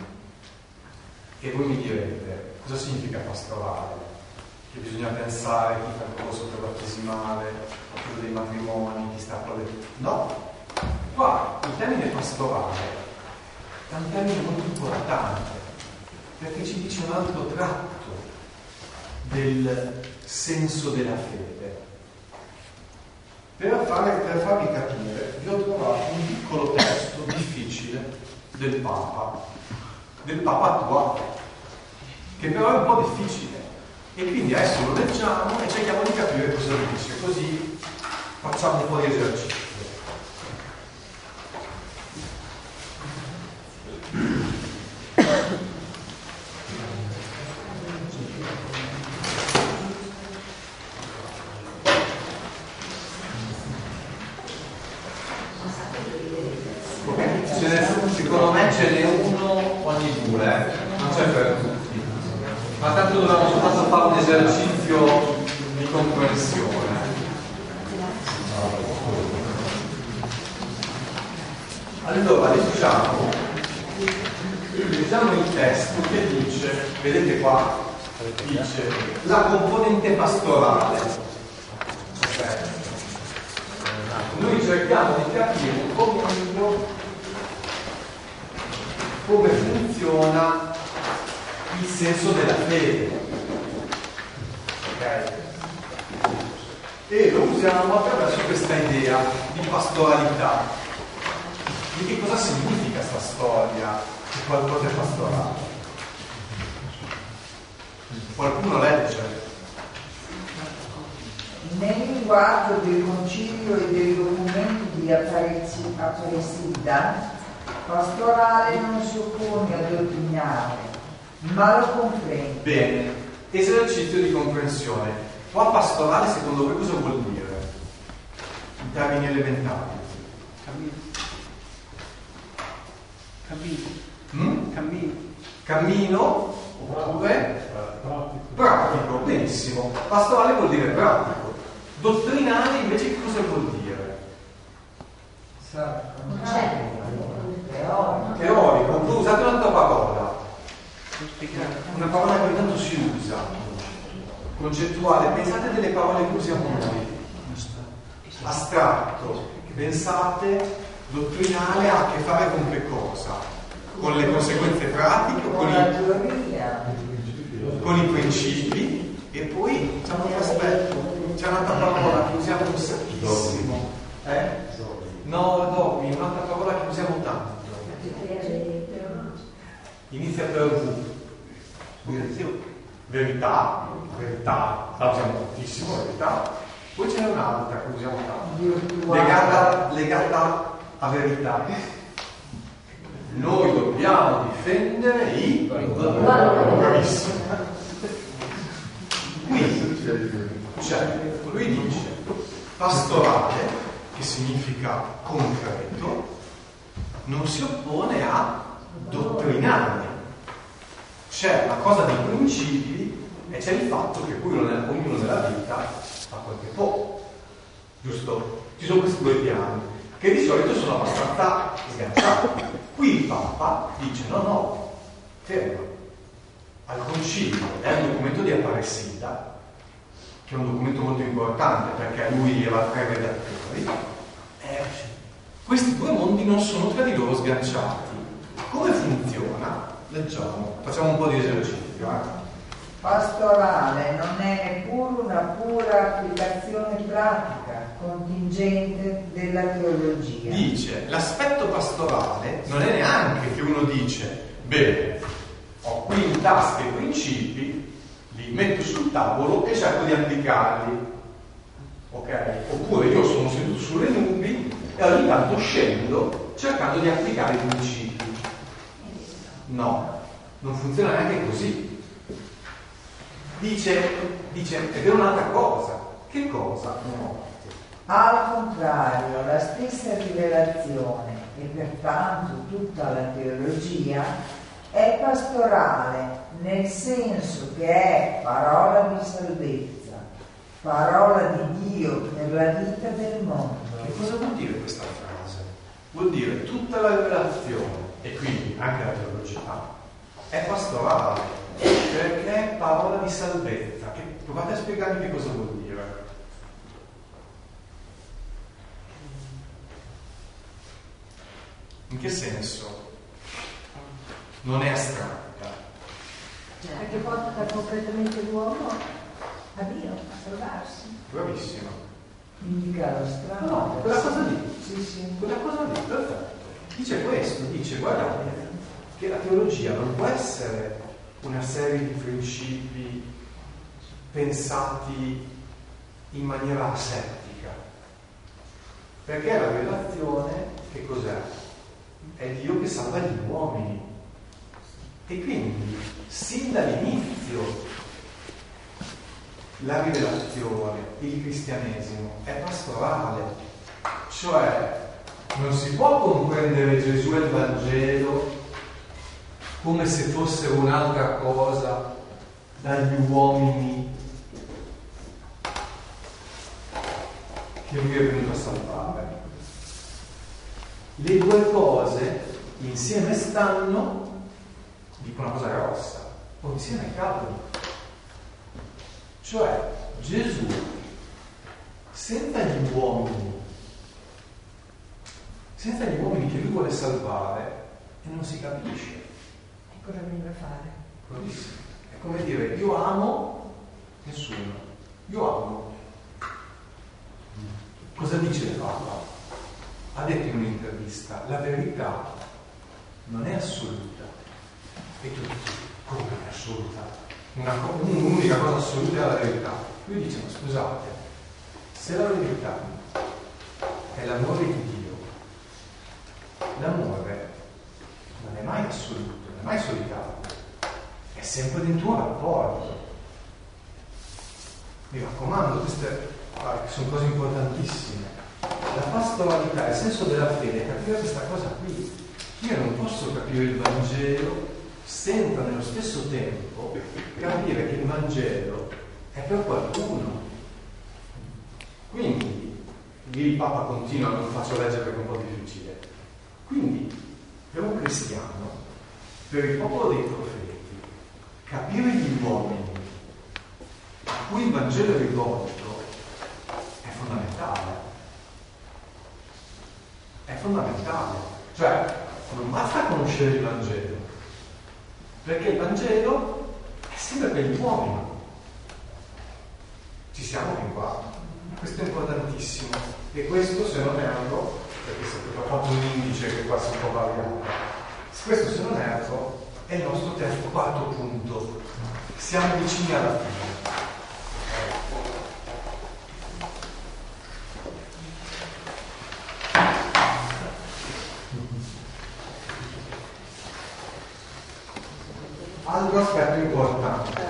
E voi mi direte, cosa significa pastorale? Che bisogna pensare chi fa il corso battesimale, quello dei matrimoni, chi sta con le... No! Qua il termine pastorale è un termine molto importante, perché ci dice un altro tratto del senso della fede. Per farvi capire, vi ho trovato un piccolo testo difficile del Papa attuale, che però è un po' difficile, e quindi adesso lo leggiamo e cerchiamo di capire cosa dice, così facciamo un po' di esercizio. Secondo me ce n'è uno ogni due, non c'è per tutti, ma tanto dobbiamo soltanto fare un esercizio di comprensione. Allora leggiamo il testo che dice, vedete qua, dice la componente pastorale. Okay. Noi cerchiamo di capire un po' meglio come funziona il senso della fede, okay? E lo usiamo attraverso questa idea di pastoralità, di che cosa significa sta storia di qualcosa è pastorale. Qualcuno legge? Nel linguaggio del concilio e dei documenti di Aparecida, pastorale non si oppone a dottrinare, ma lo comprende. Bene, esercizio di comprensione. Qua pastorale secondo voi cosa vuol dire? In termini elementari. Cammino oppure pratico, benissimo. Pastorale vuol dire pratico. Dottrinale invece che cosa vuol dire? Teorico. Oppure usate un'altra parola. Una parola che ogni tanto si usa. Concettuale. Pensate delle parole che usiamo noi. Astratto. Pensate, dottrinale ha a che fare con che cosa? Con le conseguenze pratiche, con i principi, e poi c'è un altro aspetto, c'è un'altra parola che usiamo un sacchissimo. No, dogmi, un'altra parola che usiamo tanto. Inizia per V. Verità, la usiamo tantissimo, verità. Poi c'è un'altra che usiamo tanto, legata a verità. Noi dobbiamo difendere i bravissimi. Quindi, lui dice pastorale, che significa concreto, non si oppone a dottrinare. C'è una cosa dei principi e c'è il fatto che ognuno nella vita fa quel che può, giusto? Ci sono questi due piani che di solito sono abbastanza sganciati. Qui il Papa dice no, fermo. Al concilio è un documento di Aparecida, che è un documento molto importante perché lui aveva 3 redattori. Questi due mondi non sono tra di loro sganciati. Come funziona? Leggiamo, facciamo un po' di esercizio. Pastorale non è neppure una pura applicazione pratica, contingente della teologia. Dice, l'aspetto pastorale non è neanche che uno dice, bene, ho qui in tasca i principi, li metto sul tavolo e cerco di applicarli. Ok? Oppure io sono seduto sulle nubi e ogni tanto scendo cercando di applicare i principi. No, non funziona neanche così. Dice ed è un'altra cosa. Che cosa? No. Al contrario, la stessa rivelazione e pertanto tutta la teologia è pastorale, nel senso che è parola di salvezza, Parola di Dio per la vita del mondo. Che cosa vuol dire questa frase? Vuol dire tutta la rivelazione, e quindi anche la teologia, è pastorale, perché è parola di salvezza. Provate a spiegarmi che cosa vuol dire. In che senso? Non è astratta. Perché porta concretamente l'uomo a Dio, a salvarsi. Bravissimo. Indica la strada. No, quella cosa lì. Sì. Quella cosa lì, perfetto. Dice questo, dice guardate che la teologia non può essere una serie di principi pensati in maniera asettica. Perché la rivelazione, che cos'è? È Dio che salva gli uomini. E quindi, sin dall'inizio, la rivelazione, il cristianesimo è pastorale. Cioè, non si può comprendere Gesù e il Vangelo come se fosse un'altra cosa dagli uomini che lui è venuto a salvare. Le due cose insieme stanno, dico una cosa grossa, o insieme cadono. Cioè, Gesù, senza gli uomini che lui vuole salvare, e non si capisce. E cosa deve fare? Bravissimo. È come dire, io amo nessuno, io amo. Cosa dice il Papa? Ha detto in un'intervista, la verità non è assoluta. E tu dici, come non è assoluta? Un'unica cosa assoluta è la verità. Lui dice, ma scusate, se la verità è l'amore di Dio, l'amore non è mai assoluto, non è mai solitario, è sempre dentro un rapporto. Mi raccomando, queste sono cose importantissime. La pastoralità, il senso della fede, è capire questa cosa qui. Io non posso capire il Vangelo senza nello stesso tempo capire che il Vangelo è per qualcuno. Quindi, lì il Papa continua, non lo faccio leggere perché è un po' difficile. Quindi, per un cristiano, per il popolo dei profeti, capire gli uomini a cui il Vangelo è rivolto è fondamentale. È fondamentale. Cioè, non basta conoscere il Vangelo, perché il Vangelo è sempre per gli uomini. Ci siamo fin qua. Questo è importantissimo. E questo, se non erro, perché se ho fatto un indice che qua si può variare, questo, se non erro, è il nostro terzo, quarto punto. Siamo vicini alla fine. Altro aspetto importante.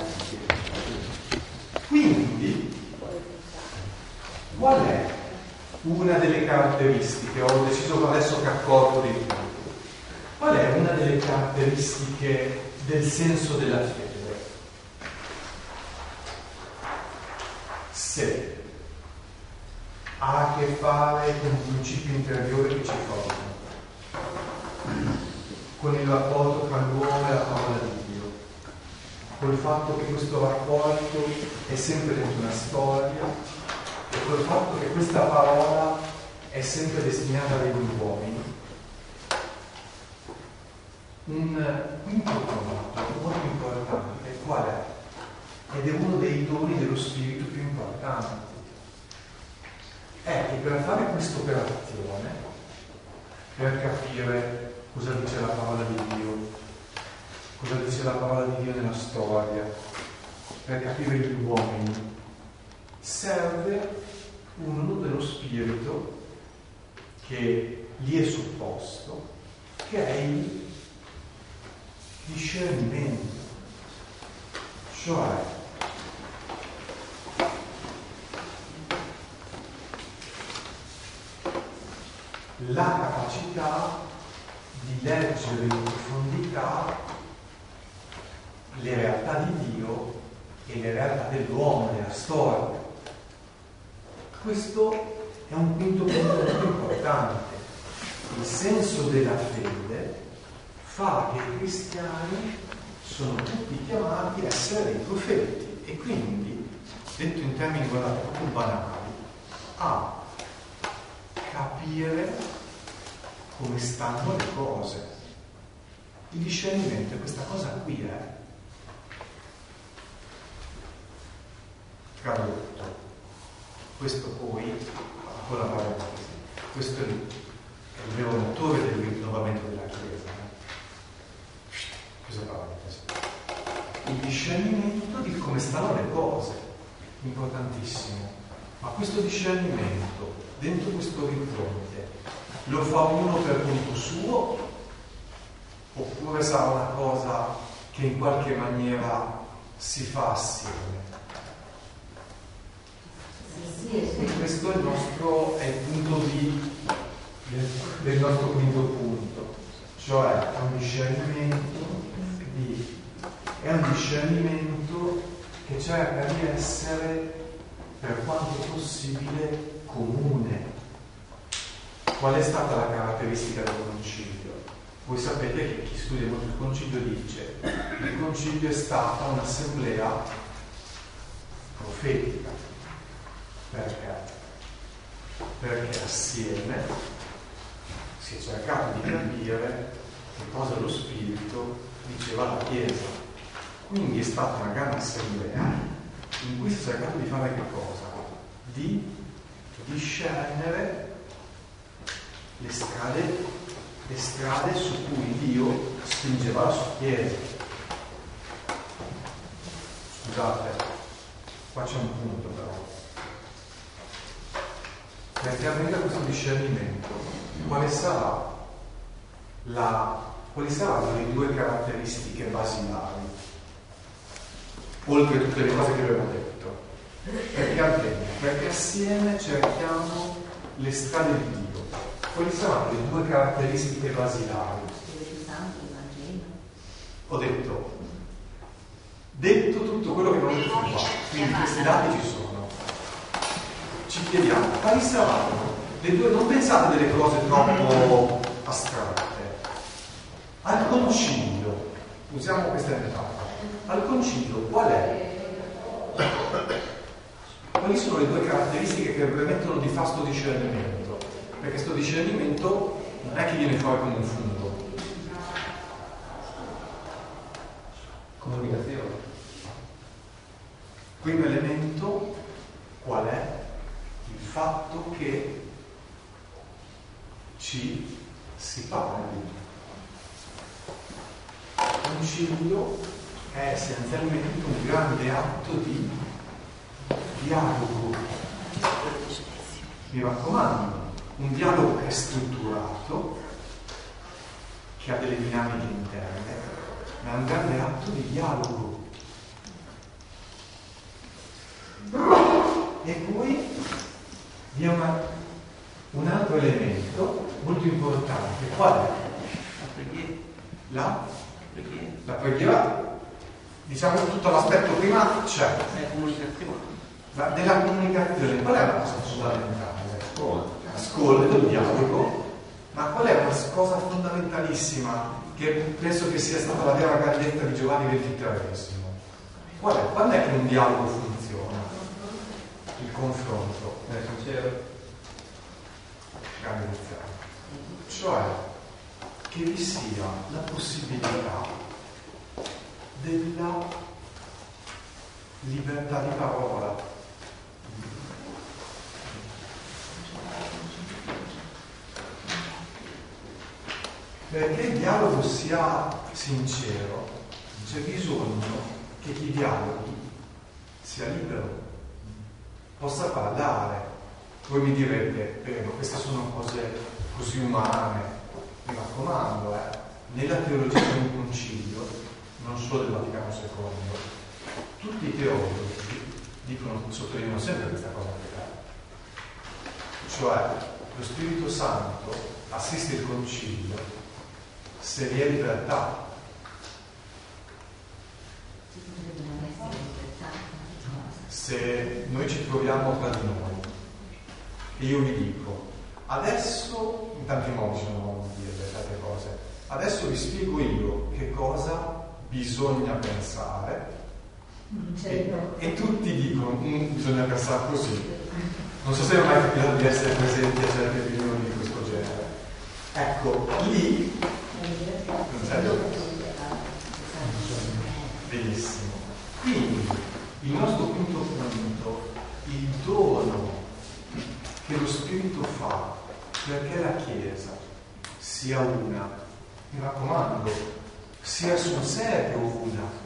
Quindi, qual è una delle caratteristiche? Ho deciso adesso che accorgo di più. Qual è una delle caratteristiche del senso della fede? Se ha a che fare con un principio interiore che ci forma, con il rapporto tra l'uomo e la parola di Dio, col fatto che questo rapporto è sempre dentro una storia e col fatto che questa parola è sempre destinata agli uomini. Un quinto punto molto importante, qual è? Ed è uno dei doni dello Spirito più importanti. È che per fare questa operazione, per capire cosa dice la parola di Dio, cosa dice la parola di Dio nella storia, per capire gli uomini, serve un dono dello Spirito che gli è supposto, che è il discernimento, cioè la capacità di leggere in profondità le realtà di Dio e le realtà dell'uomo, della storia. Questo è un quinto punto molto importante. Il senso della fede fa che i cristiani sono tutti chiamati a essere dei profeti e quindi, detto in termini guardate più banali, a capire come stanno le cose. Il discernimento è questa cosa qui, tradotto. Questo poi, con la parentesi, questo è il vero motore del rinnovamento della Chiesa. Questa parentesi. Il discernimento di come stanno le cose, importantissimo. Ma questo discernimento, dentro questo orizzonte, lo fa uno per conto suo? Oppure sarà una cosa che in qualche maniera si fa assieme? E questo è il punto del nostro quinto punto, cioè è un discernimento che cerca di essere per quanto possibile comune. Qual è stata la caratteristica del concilio? Voi sapete che chi studia molto il concilio dice che il concilio è stata un'assemblea profetica. Perché? Perché assieme si è cercato di capire che cosa lo Spirito diceva alla Chiesa. Quindi è stata una grande assemblea in cui si è cercato di fare che cosa? Di discernere le strade su cui Dio spingeva la sua Chiesa. Scusate, qua c'è un punto però. Perché avvenga questo discernimento, quali saranno le due caratteristiche basilari, oltre a tutte le cose che abbiamo detto? Perché avviene? Perché assieme cerchiamo le strade di Dio. Quali saranno le due caratteristiche basilari? Ho detto tutto quello che non ho detto fin qua, quindi questi dati ci sono. Ci chiediamo quali saranno le due, non pensate delle cose troppo astratte. Al concilio, usiamo questa metafora, al concilio quali sono le due caratteristiche che permettono di fare sto discernimento? Perché sto discernimento non è che viene fuori come un fungo. Comunicazione. Primo elemento qual è? Il fatto che ci si parli. Il concilio è essenzialmente un grande atto di dialogo. Mi raccomando, un dialogo che è strutturato, che ha delle dinamiche interne, ma è un grande atto di dialogo. E poi vi è un altro elemento molto importante. Qual è? La preghiera, diciamo tutto l'aspetto prima c'è. Ma della comunicazione, qual è la cosa fondamentale? Ascolto, dialogo, ma qual è una cosa fondamentalissima che penso che sia stata la vera grandezza di Giovanni XXIII? Qual è? Quando è che un dialogo funziona? Il confronto. È sincero. Grandezza. Cioè che vi sia la possibilità della libertà di parola. Perché il dialogo sia sincero, c'è bisogno che chi dialoghi sia libero, possa parlare. Voi mi direte, ma queste sono cose così umane. Mi raccomando, nella teologia di un concilio, non solo del Vaticano II, tutti i teologi sottolineano sempre questa cosa cioè lo Spirito Santo assiste il concilio se vi è libertà. Se noi ci troviamo tra di noi E io vi dico, adesso, in tanti modi sono dire certe cose, adesso vi spiego io che cosa bisogna pensare e tutti dicono, bisogna pensare così. Non so se è mai capitato di essere presenti a certe riunioni di questo genere. Ecco, lì non c'è benissimo. Quindi il nostro punto, il dono che lo Spirito fa perché la Chiesa sia una, mi raccomando, sia sul serio una.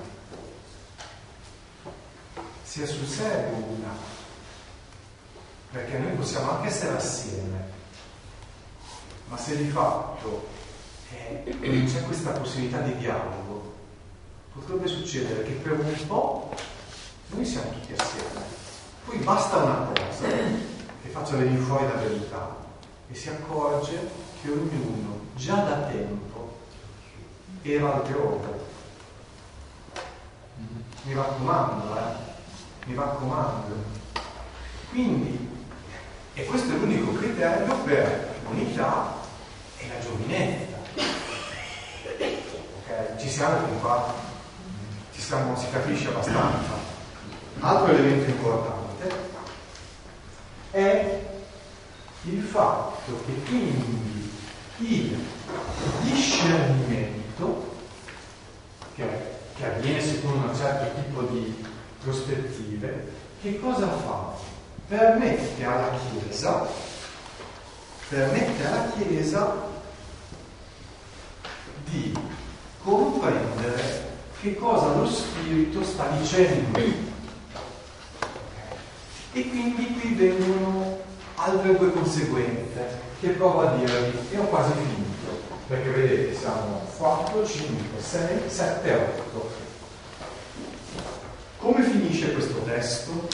Sia sul serio una, perché noi possiamo anche essere assieme, ma se di fatto non c'è questa possibilità di dialogo, potrebbe succedere che per un po' noi siamo tutti assieme, poi basta una cosa che faccia venire fuori la verità e si accorge che ognuno già da tempo era altrove. Mi raccomando, mi raccomando. Quindi, e questo è l'unico criterio per l'unità e la giovinezza. Ok? Ci siamo fin qua, si capisce abbastanza. Altro elemento importante è il fatto che quindi il discernimento che avviene secondo un certo tipo di prospettive, che cosa fa? Permette alla Chiesa di comprendere che cosa lo Spirito sta dicendo. E quindi qui vengono altre due conseguenze che provo a dirvi e ho quasi finito, perché vedete siamo 4, 5, 6, 7, 8. Come finisce questo testo?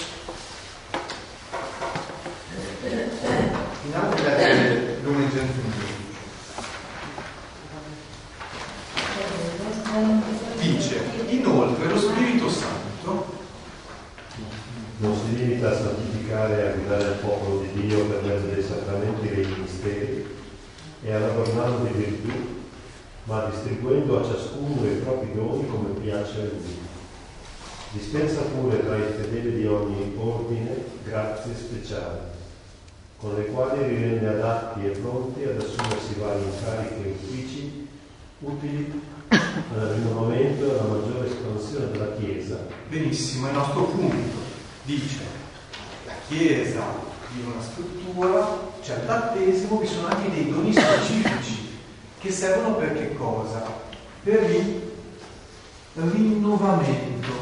In altre lettere Lumen Gentium dice, inoltre lo Spirito Santo non si limita a santificare e a guidare il popolo di Dio per mezzo dei sacramenti e dei misteri e ad adornarlo di virtù, ma distribuendo a ciascuno i propri doni come piace a lui. Dispensa pure tra i fedeli di ogni ordine grazie speciali, con le quali li rende adatti e pronti ad assumersi vari incarichi e uffici utili al rinnovamento e alla maggiore espansione della Chiesa. Benissimo, è il nostro punto. Dice, la Chiesa vive una struttura, c'è il battesimo, vi sono anche dei doni specifici che servono per che cosa? Per il rinnovamento.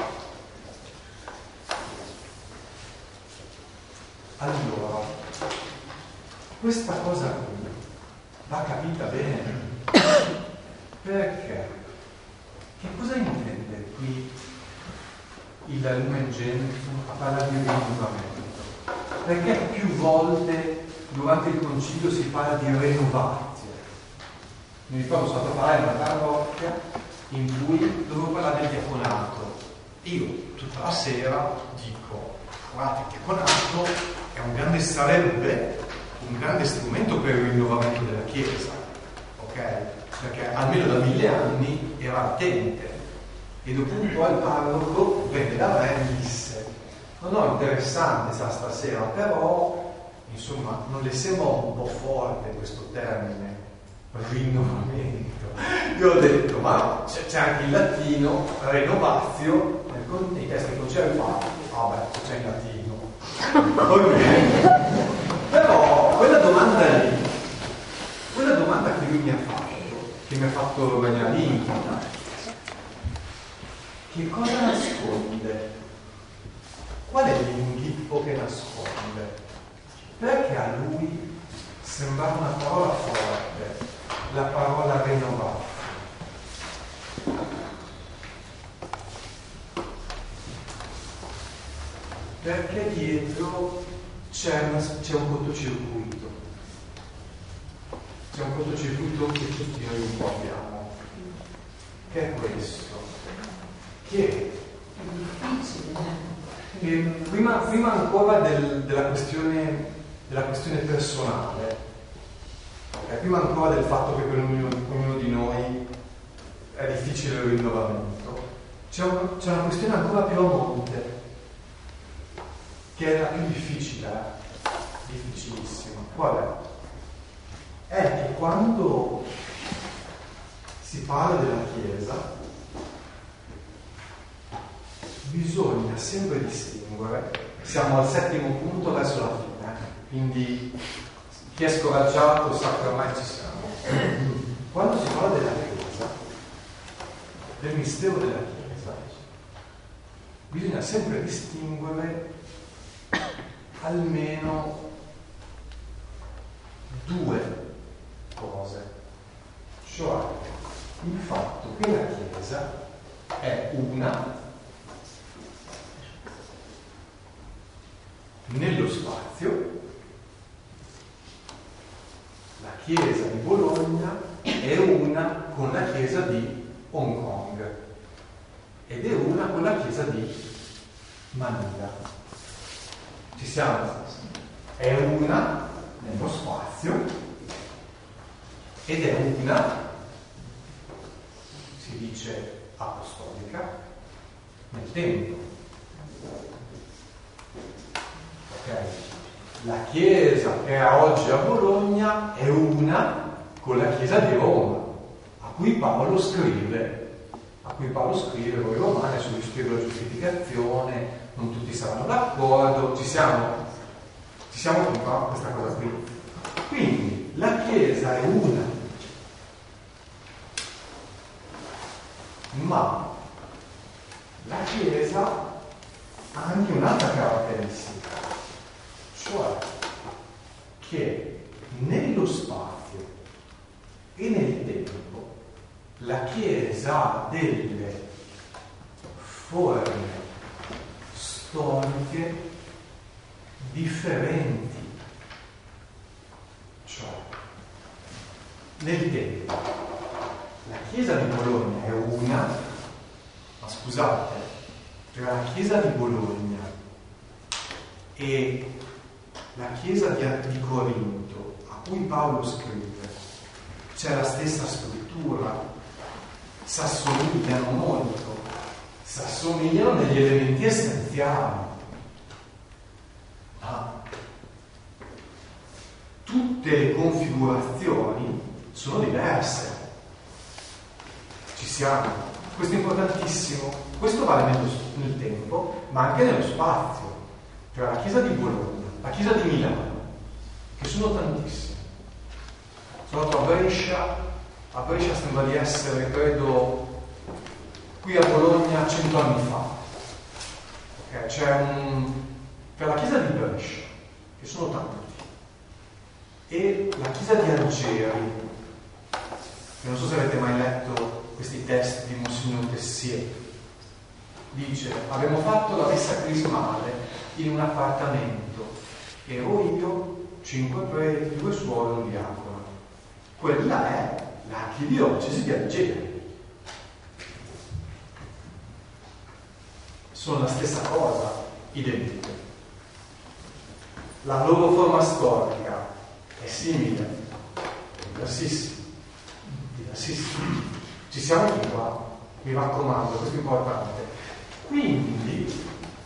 Allora, questa cosa qui va capita bene. Perché? Che cosa intende qui il Lumen Gentium a parlare di rinnovamento? Perché più volte durante il concilio si parla di rinnovazione? Mi ricordo, sono stato a parlare in una parrocchia in cui dovevo parlare del diaconato. Io tutta la sera dico, guardate, il diaconato sarebbe un grande strumento per il rinnovamento della Chiesa, ok? Perché almeno da 1000 anni era attente e dopo un po' il parroco venne da me e mi disse, no, interessante stasera, però insomma non le sembra un po' forte questo termine rinnovamento? Io ho detto, ma c'è anche il latino renovatio nei testi concili, vabbè, c'è il latino. Ok, però quella domanda che lui mi ha fatto venire l'incubo, che cosa nasconde? Qual è l'inghippo che nasconde? Perché a lui sembrava una parola forte, la parola rinnovata. Perché dietro c'è un cortocircuito. C'è un cortocircuito che tutti noi un po' abbiamo. Che è questo? Che è difficile. Prima ancora della questione della questione personale, prima ancora del fatto che per ognuno di noi è difficile il rinnovamento, c'è una questione ancora più a monte, che è la più difficile, difficilissima. Qual è? È che quando si parla della Chiesa bisogna sempre distinguere, siamo al 7° punto verso la fine, quindi chi è scoraggiato sa che ormai ci siamo. Quando si parla della Chiesa, del mistero della Chiesa, bisogna sempre distinguere almeno 2 cose, cioè il fatto che la Chiesa è una nello spazio. La Chiesa di Bologna è una con la Chiesa di Hong Kong ed è una con la Chiesa di Manila. Ci siamo? È una nello spazio ed è una, si dice, apostolica nel tempo. Ok? La Chiesa che è oggi a Bologna è una con la Chiesa di Roma, a cui Paolo scrive voi romani, adesso vi spiego la giustificazione, non tutti saranno d'accordo, ci siamo qui qua, questa cosa qui. Quindi la Chiesa è una, ma la Chiesa ha anche un'altra caratteristica, cioè che nello spazio e nel tempo la Chiesa ha delle forme storiche differenti, cioè nel tempo la Chiesa di Bologna è una, ma scusate, tra la Chiesa di Bologna e la Chiesa di Corinto, a cui Paolo scrive, c'è la stessa struttura, si assomigliano molto, si assomigliano negli elementi essenziali, ma tutte le configurazioni sono diverse. Ci siamo. Questo è importantissimo. Questo vale nel tempo, ma anche nello spazio. Tra la Chiesa di Bologna, la Chiesa di Milano, che sono tantissime. Sono andato a Brescia sembra di essere, credo, qui a Bologna 100 anni fa. Okay, per la Chiesa di Brescia, che sono tanti, e la Chiesa di Algeri, che non so se avete mai letto questi testi di Monsignor Tessier, dice: abbiamo fatto la messa crismale in un appartamento, ero io, 5 preti, 2 suore, un diacono. Quella è l'archidiocesi di Algeri. Sono la stessa cosa, identiche. La loro forma storica è simile, diversissima. Ci siamo qui qua, mi raccomando, questo è importante. Quindi,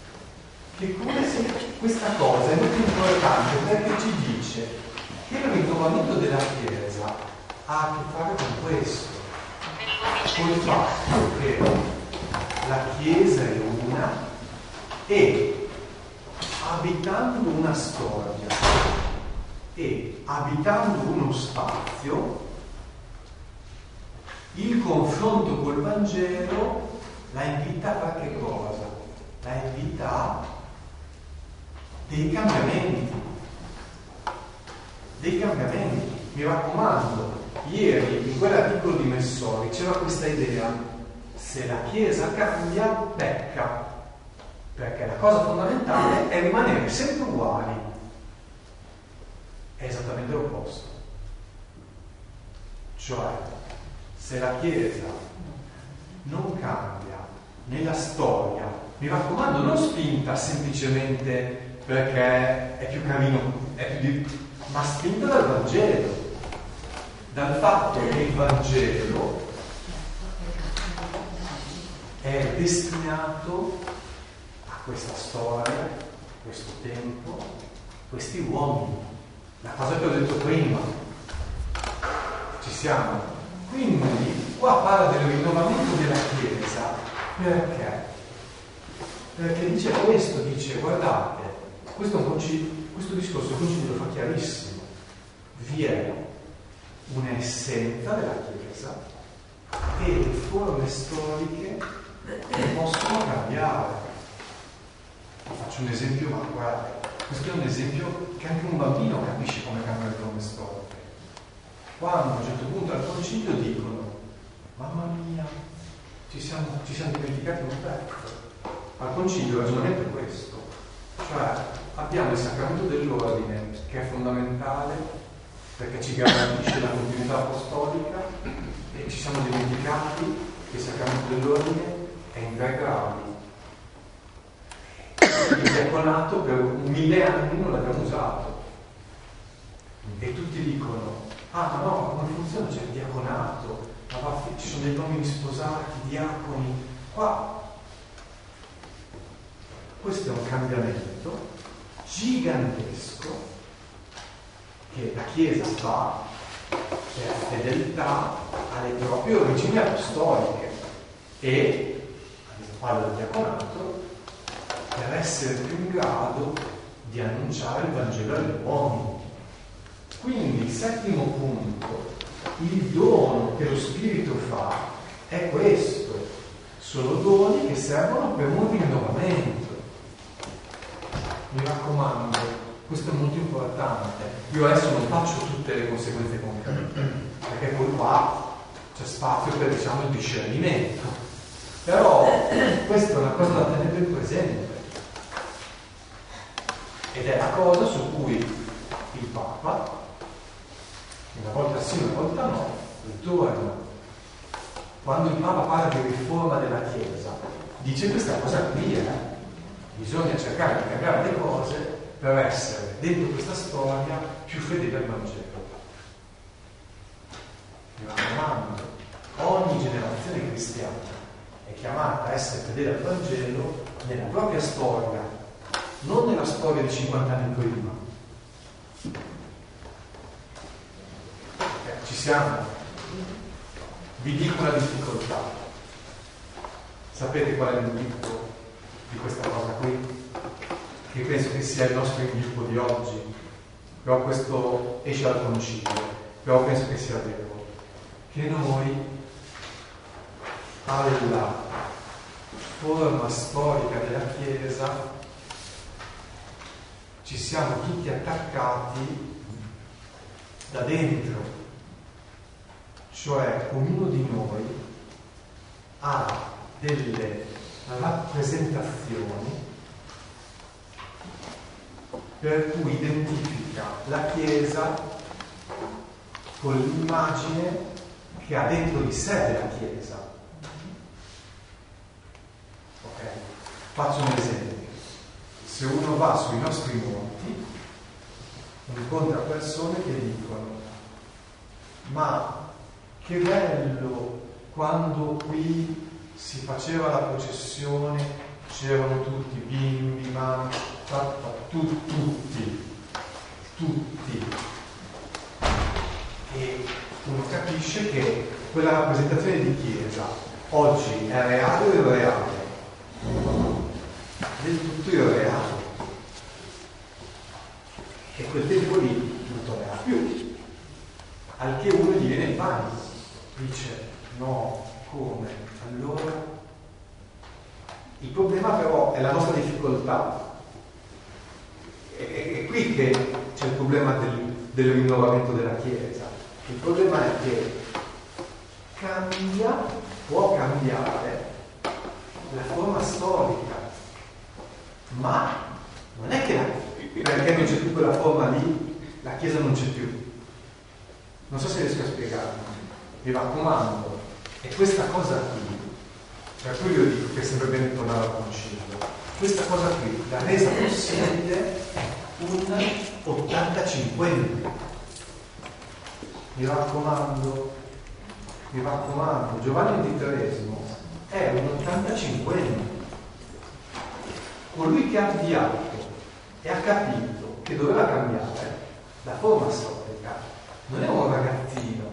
questa cosa è molto importante perché ci dice che il rinnovamento della Chiesa ha a che fare con questo, con il fatto che la Chiesa è una e abitando una storia e abitando uno spazio, il confronto col Vangelo la invita a fare che cosa? La invita a dei cambiamenti. Mi raccomando, ieri in quell'articolo di Messori c'era questa idea: se la Chiesa cambia, pecca, perché la cosa fondamentale è rimanere sempre uguali. È esattamente l'opposto. Cioè, se la Chiesa non cambia nella storia, mi raccomando, non spinta semplicemente perché è più carino, ma spinto dal Vangelo, dal fatto che il Vangelo è destinato a questa storia, a questo tempo, a questi uomini. La cosa che ho detto prima, ci siamo. Quindi qua parla del rinnovamento della Chiesa. Perché? Perché dice questo, dice guardate, questo discorso il Concilio lo fa chiarissimo. Vi è un'essenza della Chiesa e le forme storiche possono cambiare. Faccio un esempio, ma guardate, questo è un esempio che anche un bambino capisce come cambiano le forme storiche. Quando a un certo punto al Concilio dicono mamma mia, ci siamo dimenticati un pezzo. Al Concilio il ragionamento è questo, cioè abbiamo il sacramento dell'ordine che è fondamentale perché ci garantisce la continuità apostolica e ci siamo dimenticati che il sacramento dell'ordine è in 3 gradi. Il diaconato per 1000 anni non l'abbiamo usato e tutti dicono ma no, come funziona? C'è il diaconato, ci sono dei uomini sposati, diaconi. Qua questo è un cambiamento gigantesco che la Chiesa fa per fedeltà alle proprie origini apostoliche e, parlo del diaconato, per essere più in grado di annunciare il Vangelo agli uomini. Quindi il 7° punto, il dono che lo Spirito fa è questo, sono doni che servono per un rinnovamento. Mi raccomando, questo è molto importante. Io adesso non faccio tutte le conseguenze concrete, perché poi qua c'è spazio per, diciamo, il discernimento. Però questa è una cosa da tenere in presente. Ed è la cosa su cui il Papa, una volta sì, una volta no, ritorna. Quando il Papa parla di riforma della Chiesa, dice questa cosa qui, bisogna cercare di cambiare le cose per essere, dentro questa storia, più fedeli al Vangelo. Mi raccomando, ogni generazione cristiana è chiamata a essere fedele al Vangelo nella propria storia, non nella storia di 50 anni prima. Ci siamo. Vi dico una difficoltà. Sapete qual è l'invito di questa cosa qui? Che penso che sia il nostro inviluppo di oggi, però questo esce dal Concilio, però penso che sia vero, che noi alla forma storica della Chiesa ci siamo tutti attaccati da dentro, cioè ognuno di noi ha delle rappresentazioni per cui identifica la Chiesa con l'immagine che ha dentro di sé della Chiesa. Ok? Faccio un esempio. Se uno va sui nostri monti, incontra persone che dicono: ma che bello quando qui si faceva la processione, c'erano tutti bimbi, mamma, tutti. E uno capisce che quella rappresentazione di Chiesa oggi è reale o irreale? Del tutto irreale. E quel tempo lì non tornerà più. Al che uno gli viene in panico. Dice: no, come? Allora? Il problema però è la nostra difficoltà. È qui che c'è il problema del rinnovamento della Chiesa. Il problema è che può cambiare la forma storica, ma non è che perché non c'è più quella forma lì, la Chiesa non c'è più. Non so se riesco a spiegarmi. Mi raccomando, è questa cosa qui per cui io dico che è sempre bene tornare al Concilio, questa cosa qui l'ha resa possibile un 85enne. Mi raccomando, Giovanni XXIII è un 85enne. Colui che ha avviato e ha capito che doveva cambiare la forma storica non è un ragazzino,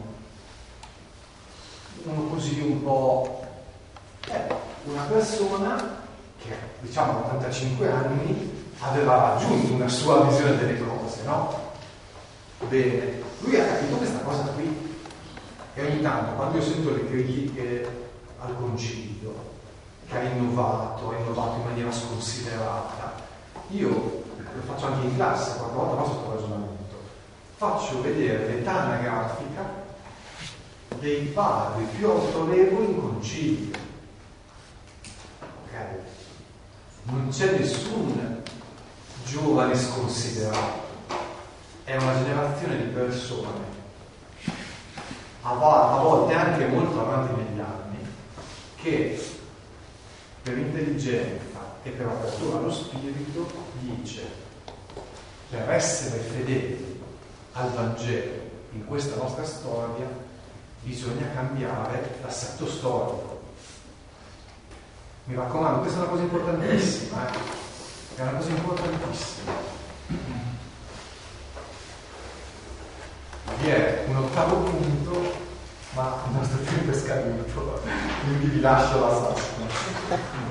uno così un po', è una persona che diciamo a 85 anni aveva raggiunto una sua visione delle cose, no? Bene, lui ha capito questa cosa qui e ogni tanto quando io sento le critiche al concilio che ha innovato in maniera sconsiderata, io lo faccio anche in classe, qualche volta faccio questo ragionamento, faccio vedere l'età anagrafica dei padri più autorevoli in concilio. Ok? Non c'è nessun giovane sconsiderato, è una generazione di persone, a volte anche molto avanti negli anni, che per intelligenza e per apertura allo spirito dice: per essere fedeli al Vangelo in questa nostra storia bisogna cambiare l'assetto storico. Mi raccomando, questa è una cosa importantissima, è una cosa importantissima. Vi è un ottavo punto, ma il nostro tempo è scaduto, quindi vi lascio la sosta.